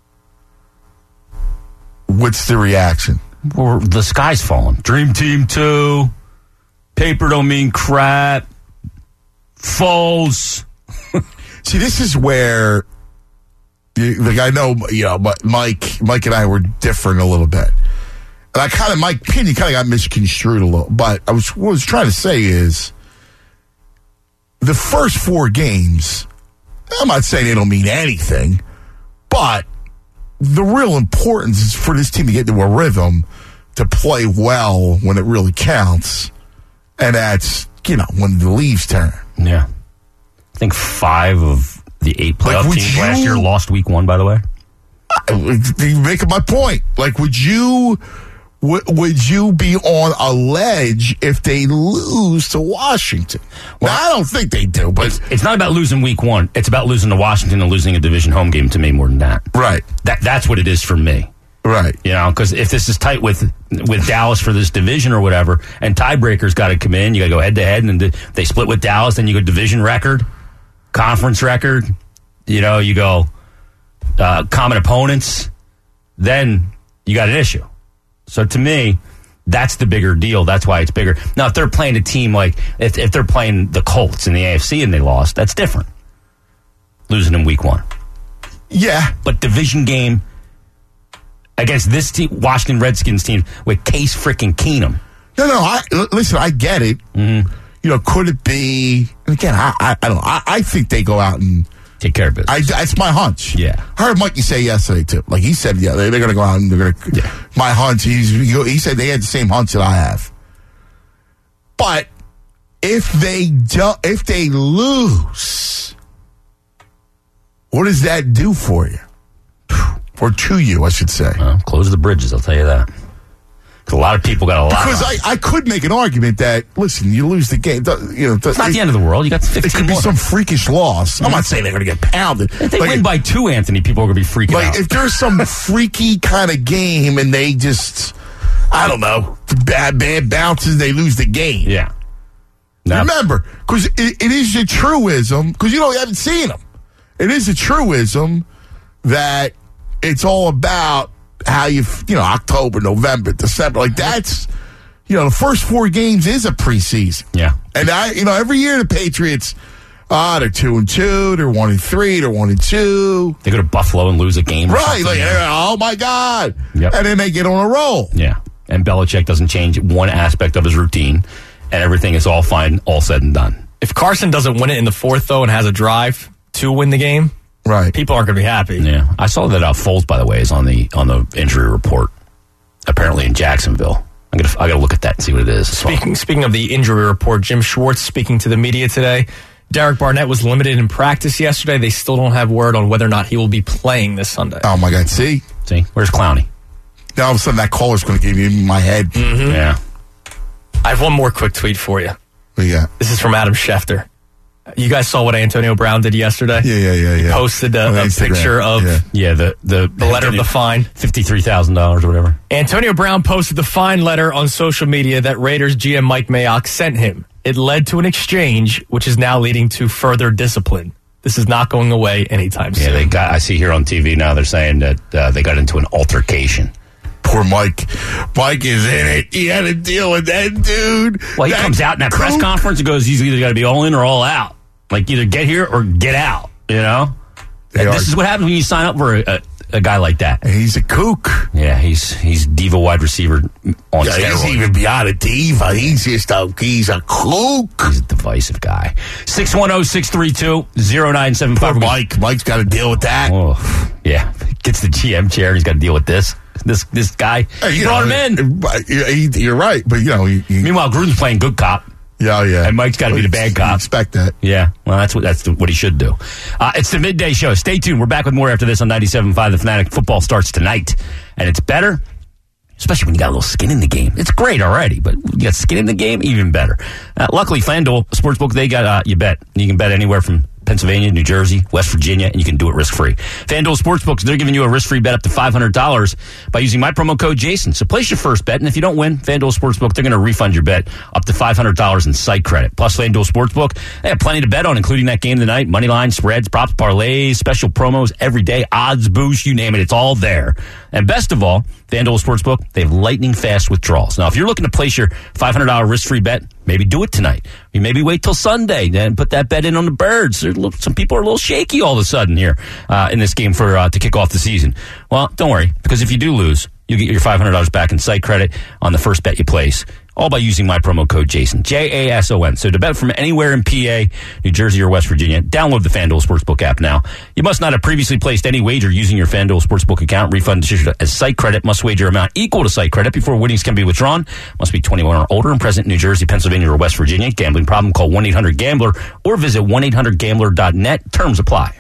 What's the reaction? Well, the sky's falling. Dream Team 2. Paper don't mean crap. Foles. See, this is where I know, but Mike and I were different a little bit. And my opinion kind of got misconstrued a little. But what I was trying to say is the first 4 games, I'm not saying they don't mean anything, but the real importance is for this team to get into a rhythm to play well when it really counts. And that's, when the leaves turn. Yeah. I think 5 of the 8 playoff teams last year lost week 1, by the way. You're making my point. Like, would you be on a ledge if they lose to Washington? Well, now, I don't think they do, but it's not about losing week 1. It's about losing to Washington and losing a division home game to me more than that. Right. That's what it is for me. Right. Because if this is tight with Dallas for this division or whatever, and tiebreakers got to come in, you got to go head to head, and they split with Dallas, then you go division record, conference record, you go common opponents, then you got an issue. So to me, that's the bigger deal. That's why it's bigger. Now, if they're playing a team like, if they're playing the Colts in the AFC and they lost, that's different. Losing in week 1. Yeah. But division game against this team, Washington Redskins team, with Case freaking Keenum. No, listen, I get it. Mm-hmm. Could it be, again, I don't know. I think they go out and take care of business. That's my hunch. Yeah. I heard Mikey say yesterday, too. Like, he said, they're going to go out and they're going to... Yeah. My hunch, he said they had the same hunch that I have. But if they lose, what does that do for you? Or to you, I should say. Close the bridges, I'll tell you that. Because a lot of people got a lot. Because I could make an argument that, listen, you lose the game. It's not the end of the world. You got 15 It could be some freakish loss. Mm-hmm. I'm not saying they're going to get pounded. If they win by 2, Anthony, people are going to be freaking out. If there's some freaky kind of game and they just, I don't know, bad bounces, they lose the game. Yeah. Remember, because it is a truism, because you haven't seen them. It is a truism that it's all about how October, November, December. Like, that's, the first 4 games is a preseason. Yeah. And every year the Patriots, they're 2-2, they're 1-3, they're 1-2. They go to Buffalo and lose a game. Right. Like, oh my God. Yep. And then they get on a roll. Yeah. And Belichick doesn't change one aspect of his routine, and everything is all fine, all said and done. If Carson doesn't win it in the 4th, though, and has a drive to win the game, right, people aren't going to be happy. Yeah, I saw that Foles, by the way, is on the injury report. Apparently in Jacksonville. I got to look at that and see what it is. Speaking of the injury report, Jim Schwartz speaking to the media today. Derek Barnett was limited in practice yesterday. They still don't have word on whether or not he will be playing this Sunday. Oh my God! See, where's Clowney? Now all of a sudden that caller's going to give me in my head. Mm-hmm. Yeah. I have one more quick tweet for you. What you got? This is from Adam Schefter. You guys saw what Antonio Brown did yesterday? Yeah. He posted a picture of the letter of the fine. $53,000 or whatever. Antonio Brown posted the fine letter on social media that Raiders GM Mike Mayock sent him. It led to an exchange, which is now leading to further discipline. This is not going away anytime soon. I see here on TV now they're saying that they got into an altercation. Poor Mike. Mike is in it. He had to deal with that dude. Well, he comes out in that press conference and goes, he's either got to be all in or all out. Like, either get here or get out, This is what happens when you sign up for a guy like that. He's a kook. Yeah, he's diva wide receiver on steroids. He's even beyond a diva. He's just he's a kook. He's a divisive guy. 610-632-0975. Poor Mike. Mike's got to deal with that. Oh, yeah. Gets the GM chair. He's got to deal with this guy. Hey, brought him in. You're right, but meanwhile, Gruden's playing good cop. Yeah. And Mike's got to be the bad cop. You expect that. Yeah. Well, that's what he should do. It's the midday show. Stay tuned. We're back with more after this on 97.5 The Fanatic. Football starts tonight, and it's better, especially when you got a little skin in the game. It's great already, but you got skin in the game, even better. Luckily, FanDuel Sportsbook, they got you bet. You can bet anywhere from Pennsylvania, New Jersey, West Virginia, and you can do it risk-free. FanDuel Sportsbooks, they're giving you a risk-free bet up to $500 by using my promo code Jason. So place your first bet, and if you don't win, FanDuel Sportsbook, they're going to refund your bet up to $500 in site credit. Plus, FanDuel Sportsbook, they have plenty to bet on, including that game tonight, money line, spreads, props, parlays, special promos, every day, odds boost, you name it, it's all there. And best of all, FanDuel Sportsbook, they have lightning-fast withdrawals. Now, if you're looking to place your $500 risk-free bet, maybe do it tonight. You maybe wait till Sunday and put that bet in on the Birds. Some people are a little shaky all of a sudden here in this game to kick off the season. Well, don't worry, because if you do lose, you get your $500 back in site credit on the first bet you place. All by using my promo code Jason, Jason. So to bet from anywhere in PA, New Jersey, or West Virginia, download the FanDuel Sportsbook app now. You must not have previously placed any wager using your FanDuel Sportsbook account. Refund is issued as site credit. Must wager amount equal to site credit before winnings can be withdrawn. Must be 21 or older and present in New Jersey, Pennsylvania, or West Virginia. Gambling problem? Call 1-800-GAMBLER or visit 1-800-GAMBLER.net. Terms apply.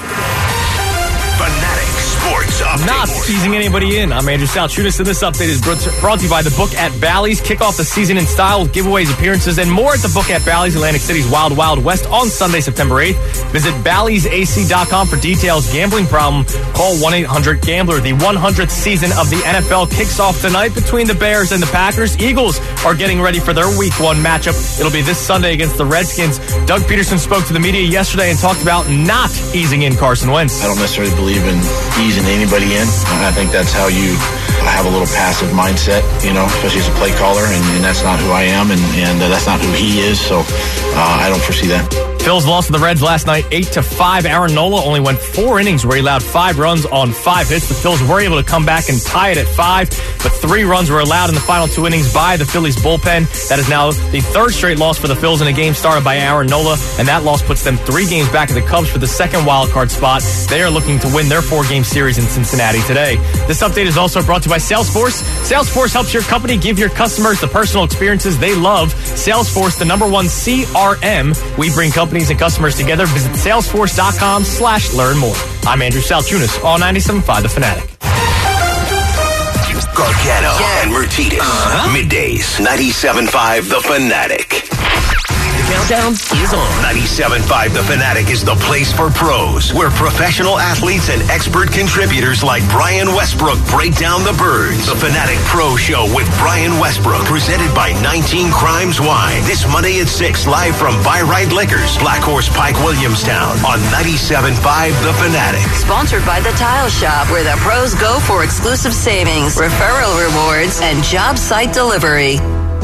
I'm not easing anybody in. I'm Andrew Salchunas, and this update is brought to you by the Book at Bally's. Kick off the season in style with giveaways, appearances, and more at the Book at Bally's, Atlantic City's Wild Wild West on Sunday, September 8th. Visit Bally'sAC.com for details. Gambling problem? Call 1-800-GAMBLER. The 100th season of the NFL kicks off tonight between the Bears and the Packers. Eagles are getting ready for their Week 1 matchup. It'll be this Sunday against the Redskins. Doug Peterson spoke to the media yesterday and talked about not easing in Carson Wentz. I don't necessarily believe in easing anybody in. I think that's how you have a little passive mindset, especially as a play caller, and that's not who I am, and that's not who he is, so I don't foresee that. Phils lost to the Reds last night 8-5. Aaron Nola only went 4 innings where he allowed 5 runs on 5 hits. The Phils were able to come back and tie it at 5, but 3 runs were allowed in the final 2 innings by the Phillies bullpen. That is now the 3rd straight loss for the Phils in a game started by Aaron Nola, and that loss puts them 3 games back of the Cubs for the 2nd wildcard spot. They are looking to win their 4-game series in Cincinnati today. This update is also brought to you by Salesforce. Salesforce helps your company give your customers the personal experiences they love. Salesforce, the #1 CRM. We bring companies and customers together. Visit salesforce.com/learn more. I'm Andrew Salchunas on 97.5 The Fanatic. Gargano and Mertitas. Middays, 97.5 The Fanatic. The countdown is on. 97.5 The Fanatic is the place for pros, where professional athletes and expert contributors like Brian Westbrook break down the birds. The Fanatic Pro Show with Brian Westbrook, presented by 19 Crimes Wine. This Monday at 6, live from By-Rite Liquors, Black Horse Pike, Williamstown, on 97.5 The Fanatic. Sponsored by The Tile Shop, where the pros go for exclusive savings, referral rewards, and job site delivery.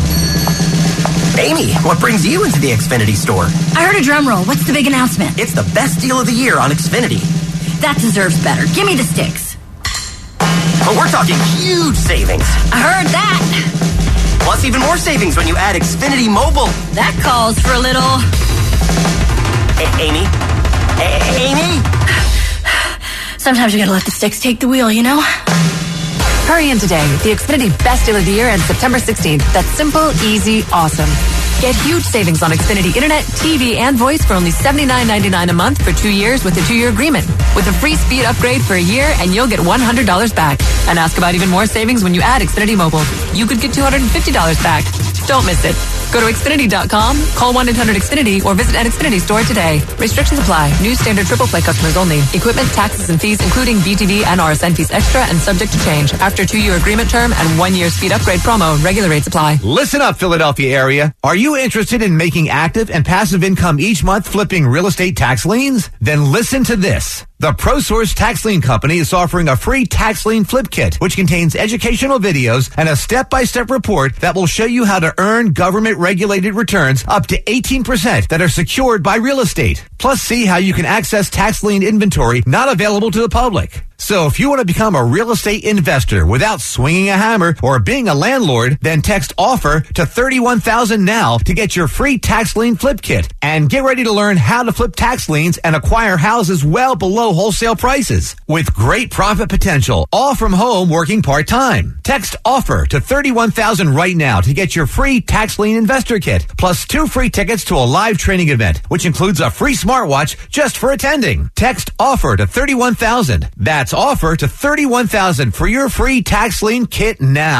Amy, what brings you into the Xfinity store? I heard a drum roll. What's the big announcement? It's the best deal of the year on Xfinity. That deserves better. Give me the sticks. But we're talking huge savings. I heard that. Plus even more savings when you add Xfinity Mobile. That calls for a little... Amy? Amy? Sometimes you gotta let the sticks take the wheel, Hurry in today. The Xfinity Best Deal of the Year ends September 16th. That's simple, easy, awesome. Get huge savings on Xfinity Internet, TV, and voice for only $79.99 a month for 2 years with a 2-year agreement. With a free speed upgrade for a year, and you'll get $100 back. And ask about even more savings when you add Xfinity Mobile. You could get $250 back. Don't miss it. Go to Xfinity.com, call 1-800-XFINITY, or visit an Xfinity store today. Restrictions apply. New standard triple play customers only. Equipment, taxes, and fees, including BTV and RSN fees extra and subject to change. After 2-year agreement term and 1-year speed upgrade promo, regular rates apply. Listen up, Philadelphia area. Are you interested in making active and passive income each month flipping real estate tax liens? Then listen to this. The ProSource Tax Lien Company is offering a free tax lien flip kit, which contains educational videos and a step-by-step report that will show you how to earn government-regulated returns up to 18% that are secured by real estate. Plus, see how you can access tax lien inventory not available to the public. So if you want to become a real estate investor without swinging a hammer or being a landlord, then text OFFER to 31,000 now to get your free tax lien flip kit. And get ready to learn how to flip tax liens and acquire houses well below wholesale prices with great profit potential, all from home working part-time. Text OFFER to 31,000 right now to get your free tax lien investor kit, plus 2 free tickets to a live training event, which includes a free smartwatch just for attending. Text OFFER to 31,000. That's OFFER to 31,000 for your free tax lien kit now.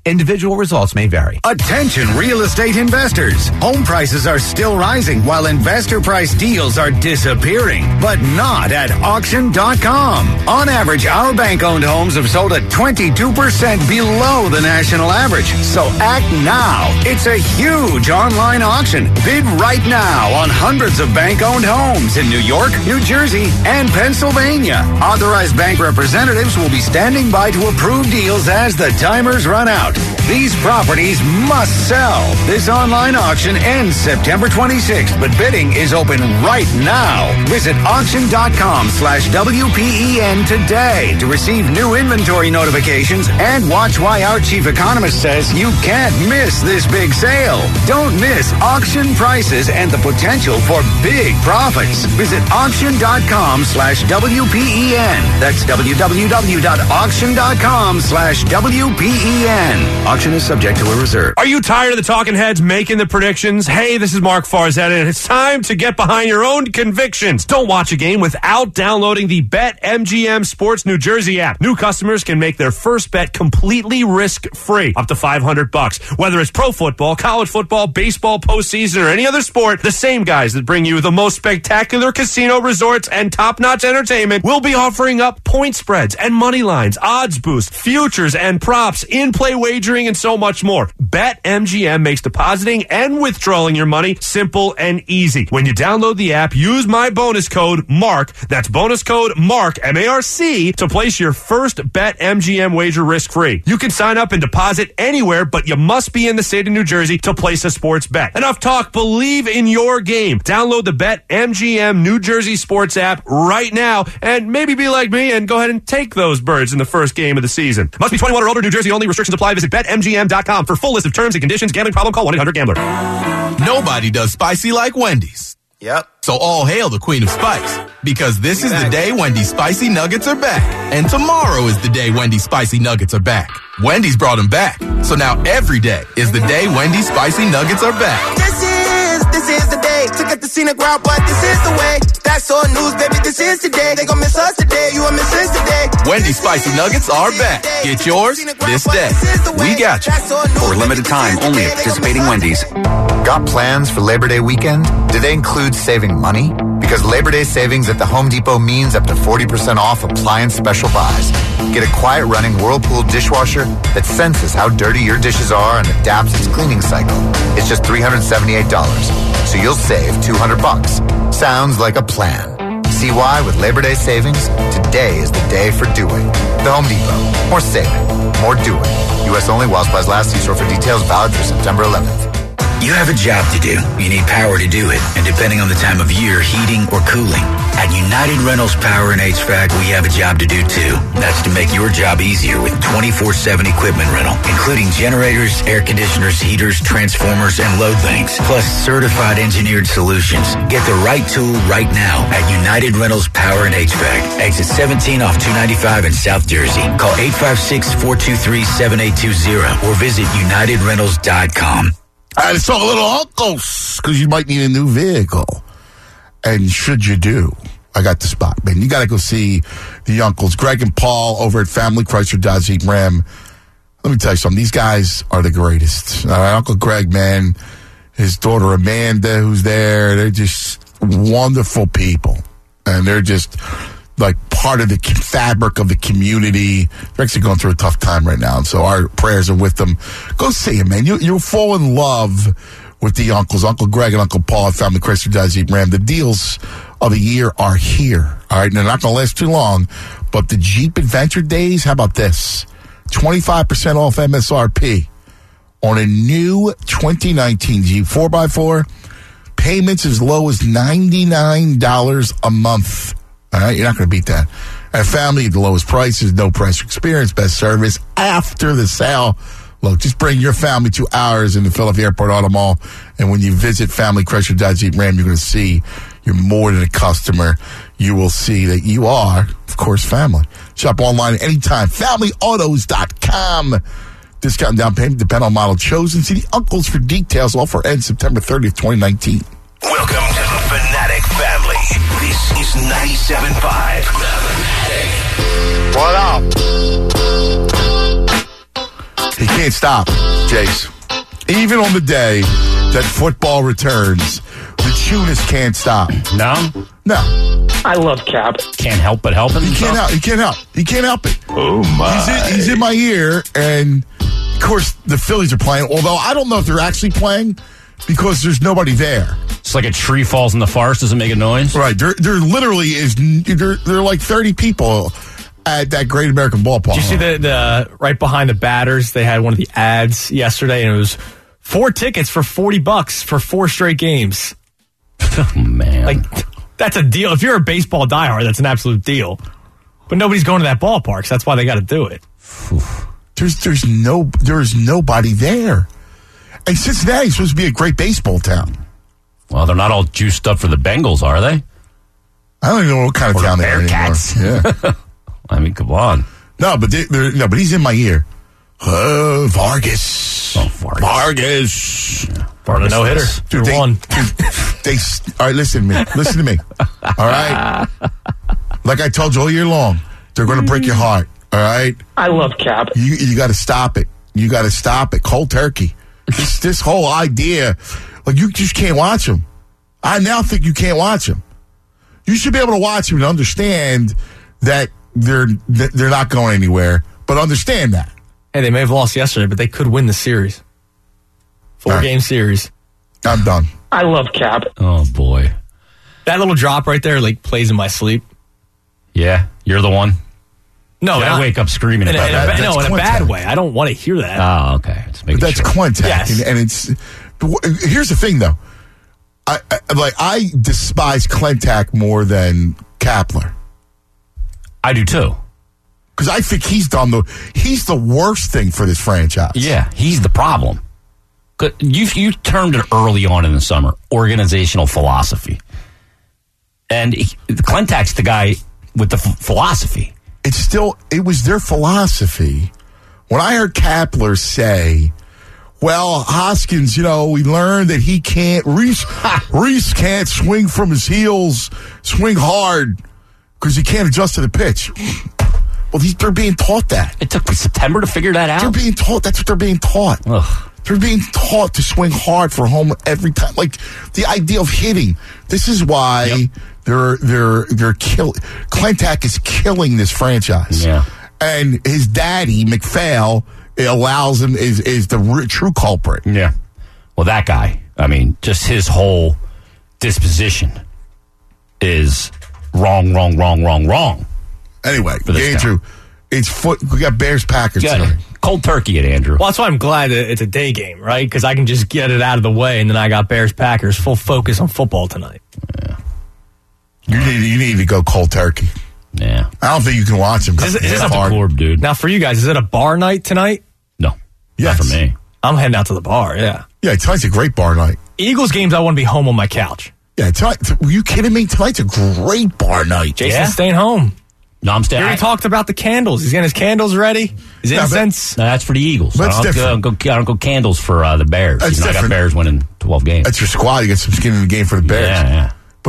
Individual results may vary. Attention real estate investors. Home prices are still rising while investor price deals are disappearing, but not at auction.com. On average, our bank-owned homes have sold at 22% below the national average. So act now. It's a huge online auction. Bid right now on hundreds of bank-owned homes in New York, New Jersey, and Pennsylvania. Authorized bank representatives will be standing by to approve deals as the timers run out. These properties must sell. This online auction ends September 26th, but bidding is open right now. Visit auction.com/WPEN today to receive new inventory notifications and watch why our chief economist says you can't miss this big sale. Don't miss auction prices and the potential for big profits. Visit auction.com/WPEN. That's www.auction.com/WPEN. Auction is subject to a reserve. Are you tired of the talking heads making the predictions? Hey, this is Mark Farzetta, and it's time to get behind your own convictions. Don't watch a game without downloading the BetMGM Sports New Jersey app. New customers can make their first bet completely risk-free, up to $500. Whether it's pro football, college football, baseball, postseason, or any other sport, the same guys that bring you the most spectacular casino resorts and top-notch entertainment will be offering up point spreads and money lines, odds boosts, futures and props, in-play wagering, and so much more. BetMGM makes depositing and withdrawing your money simple and easy. When you download the app, use my bonus code MARK, that's bonus code MARK, M-A-R-C, to place your first BetMGM wager risk-free. You can sign up and deposit anywhere, but you must be in the state of New Jersey to place a sports bet. Enough talk. Believe in your game. Download the BetMGM New Jersey Sports app right now and maybe be like me and go ahead and take those birds in the first game of the season. Must be 21 or older, New Jersey only. Restrictions apply. Visit BetMGM.com for full list of terms and conditions. Gambling problem? Call 1-800-GAMBLER. Nobody does spicy like Wendy's. Yep. So all hail the Queen of Spice, because this is the day Wendy's Spicy Nuggets are back. And tomorrow is the day Wendy's Spicy Nuggets are back. Wendy's brought them back. So now every day is the day Wendy's Spicy Nuggets are back. This is the day. Took it the scenic route, but this is the way. That's all news, baby. This is today. They gon' miss us today. You will miss us today. Wendy's Spicy Nuggets are back. Get yours this day. We got you. For a limited time, only at participating Wendy's. Got plans for Labor Day weekend? Do they include saving money? Because Labor Day savings at the Home Depot means up to 40% off appliance special buys. Get a quiet running Whirlpool dishwasher that senses how dirty your dishes are and adapts its cleaning cycle. It's just $378. So you'll save $200. Sounds like a plan. See why with Labor Day savings, today is the day for doing. The Home Depot. More saving, more doing. U.S. only while supplies last. See store for details. Valid for September 11th. You have a job to do. You need power to do it. And depending on the time of year, heating or cooling. At United Rentals Power and HVAC, we have a job to do too. That's to make your job easier with 24/7 equipment rental, including generators, air conditioners, heaters, transformers, and load banks, plus certified engineered solutions. Get the right tool right now at United Rentals Power and HVAC. Exit 17 off 295 in South Jersey. Call 856-423-7820 or visit UnitedRentals.com. Let's talk a little uncles, because you might need a new vehicle. And should you do, I got the spot, man. You got to go see the uncles, Greg and Paul, over at Family Chrysler Dodge Jeep Ram. Let me tell you something. These guys are the greatest. All right, Uncle Greg, man, his daughter Amanda, who's there, they're just wonderful people. And they're just like part of the fabric of the community. They're actually going through a tough time right now, and so our prayers are with them. Go see them, man. You'll fall in love with the uncles, Uncle Greg and Uncle Paul at Family Chrysler Dodge Jeep Ram. The deals of the year are here, all right? And they're not going to last too long, but the Jeep Adventure Days, how about this? 25% off MSRP on a new 2019 Jeep 4x4. Payments as low as $99 a month. All right, you're not going to beat that. At Family, the lowest prices, no price experience, best service after the sale. Look, just bring your family to ours in the Philadelphia Airport Auto Mall. And when you visit Family Chrysler Dodge Jeep Ram, you're going to see you're more than a customer. You will see that you are, of course, family. Shop online anytime. FamilyAutos.com. Discount down payment depend on model chosen. See the uncles for details. Offer ends September 30th, 2019. Welcome to the Fanatic family. This is 97.5. What up? He can't stop, Jace. Even on the day that football returns, the Tunis can't stop. No? No. I love Cap. Can't help but help him. He can't help it. Oh, my. He's in my ear, and, of course, the Phillies are playing, although I don't know if they're actually playing because there's nobody there. It's like a tree falls in the forest, doesn't make a noise? Right. There literally is, there are like 30 people at that Great American Ballpark. Did you see the right behind the batters? They had one of the ads yesterday, and it was 4 tickets for $40 for 4 straight games. Oh, man. Like, that's a deal. If you're a baseball diehard, that's an absolute deal. But nobody's going to that ballpark, so that's why they got to do it. There's nobody there. And Cincinnati's supposed to be a great baseball town. Well, they're not all juiced up for the Bengals, are they? I don't even know what kind of town they are anymore. Yeah. I mean, come on. No, but but he's in my ear. Vargas. Oh, Vargas. Yeah. Part of a no-hitter. Dude, all right, listen to me. All right? Like I told you all year long, they're going to break your heart. All right? I love Cap. You got to stop it. You got to stop it. Cold turkey. This whole idea, like you just can't watch them. I now think you can't watch them. You should be able to watch them and understand that they're not going anywhere, but understand that. Hey, they may have lost yesterday, but they could win the series. 4-game series. I'm done. I love Cap. Oh, boy. That little drop right there, like, plays in my sleep. Yeah? You're the one? No, I wake up screaming about that. No, in a bad way. I don't want to hear that. Oh, okay. But that's Clinton. Yes. And it's... Here's the thing, though. I despise Klentak more than Kapler. I do, too. Because I think he's the worst thing for this franchise. Yeah, he's the problem. You termed it early on in the summer, organizational philosophy. And Klentak's the guy with the philosophy. It was their philosophy. When I heard Kapler say, well, Hoskins, we learned that he can't, Reese can't swing from his heels, swing hard, because he can't adjust to the pitch. Well, they're being taught that. It took September to figure that out? They're being taught. That's what they're being taught. Ugh. They're being taught to swing hard for home every time. Like, the idea of hitting. This is why they're Klentak is killing this franchise. Yeah. And his daddy, McPhail, allows him, is the true culprit. Yeah. Well, that guy, I mean, just his whole disposition is wrong. Anyway, Andrew, we got Bears-Packers tonight. Cold turkey at Andrew. Well, that's why I'm glad that it's a day game, right? Because I can just get it out of the way, and then I got Bears-Packers, full focus on football tonight. Yeah. You need to go cold turkey. Yeah. I don't think you can watch them. Is this a Corb, dude? Now, for you guys, is it a bar night tonight? No. Yes. Not for me. I'm heading out to the bar, yeah. Yeah, tonight's a great bar night. Eagles games, I want to be home on my couch. Yeah, tonight, were you kidding me? Tonight's a great bar night. Jason's staying home. No, I'm staying. He already talked about the candles. He's getting his candles ready. His incense. No, that's for the Eagles. That's different. I don't go candles for the Bears. That's I got Bears winning 12 games. That's your squad. You get some skin in the game for the Bears. Yeah. But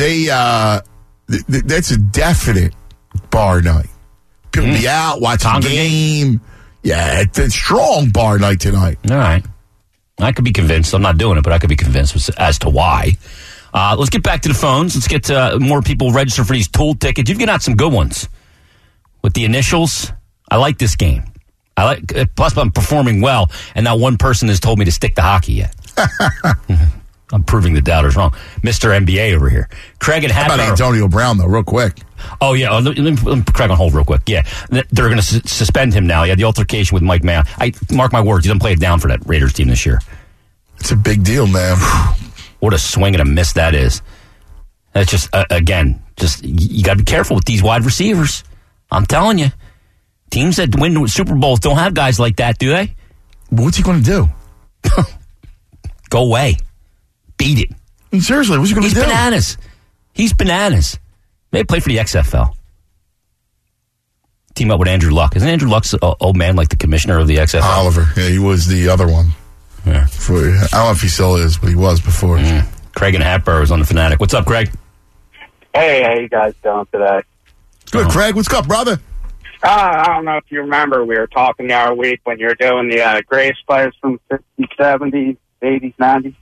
that's a definite bar night. People be out, watching the game. Yeah, it's a strong bar night tonight. All right. I could be convinced. I'm not doing it, but I could be convinced as to why. Let's get back to the phones. Let's get more people registered for these Tool tickets. You've got out some good ones with the initials. I like this game. Plus, I'm performing well, and not one person has told me to stick to hockey yet. I'm proving the doubters wrong. Mr. NBA over here. Craig and Hatboro. How about Antonio Brown, though, real quick? Oh, yeah. Let me put Craig on hold real quick. Yeah. They're going to suspend him now. He had the altercation with Mike Mann. Mark my words, he doesn't play it down for that Raiders team this year. It's a big deal, man. What a swing and a miss that is. That's just, you got to be careful with these wide receivers. I'm telling you. Teams that win Super Bowls don't have guys like that, do they? What's he going to do? Go away. Beat it. And seriously, what's he going to do? He's bananas. Maybe play for the XFL. Team up with Andrew Luck. Isn't Andrew Luck's old man like the commissioner of the XFL? Oliver. Yeah, he was the other one. Yeah. I don't know if he still is, but he was before. Craig and Hatboro is on the Fanatic. What's up, Craig? Hey, how you guys doing today? Good, Craig. What's up, brother? I don't know if you remember, we were talking the other week when you were doing the greatest players from the 60s, 70s, 80s, 90s.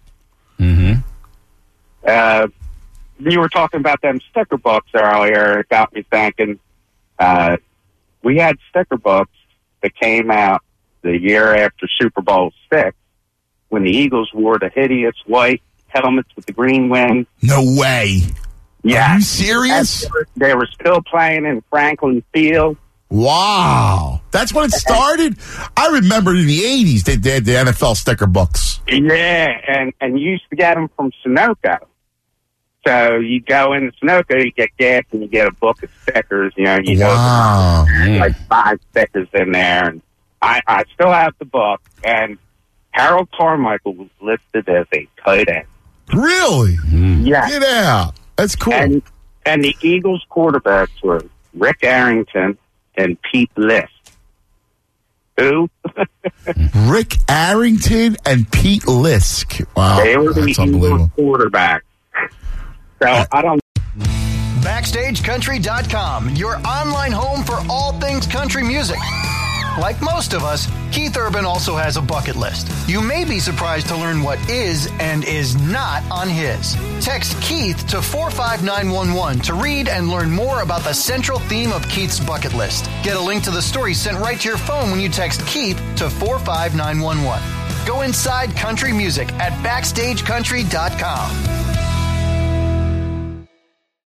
Mm-hmm. You were talking about them sticker books earlier. It got me thinking. We had sticker books that came out the year after Super Bowl VI when the Eagles wore the hideous white helmets with the green wings. No way. Yeah. Are you serious? They were still playing in Franklin Field. Wow. That's when it started? I remember in the 80s they did the NFL sticker books. Yeah, and you used to get them from Sunoco. So you go in Sunoco, you get gas, and you get a book of stickers. You know, Wow. like 5 stickers in there. And I still have the book, and Harold Carmichael was listed as a tight end. Really? Yeah. Get out. That's cool. And the Eagles quarterbacks were Rick Arrington and Pete List. Who? Rick Arrington and Pete Lisk. Wow. They were the Eagles quarterbacks. So I don't. BackstageCountry.com, your online home for all things country music. Like most of us, Keith Urban also has a bucket list. You may be surprised to learn what is and is not on his. Text Keith to 45911 to read and learn more about the central theme of Keith's bucket list. Get a link to the story sent right to your phone when you text Keith to 45911. Go inside country music at BackstageCountry.com.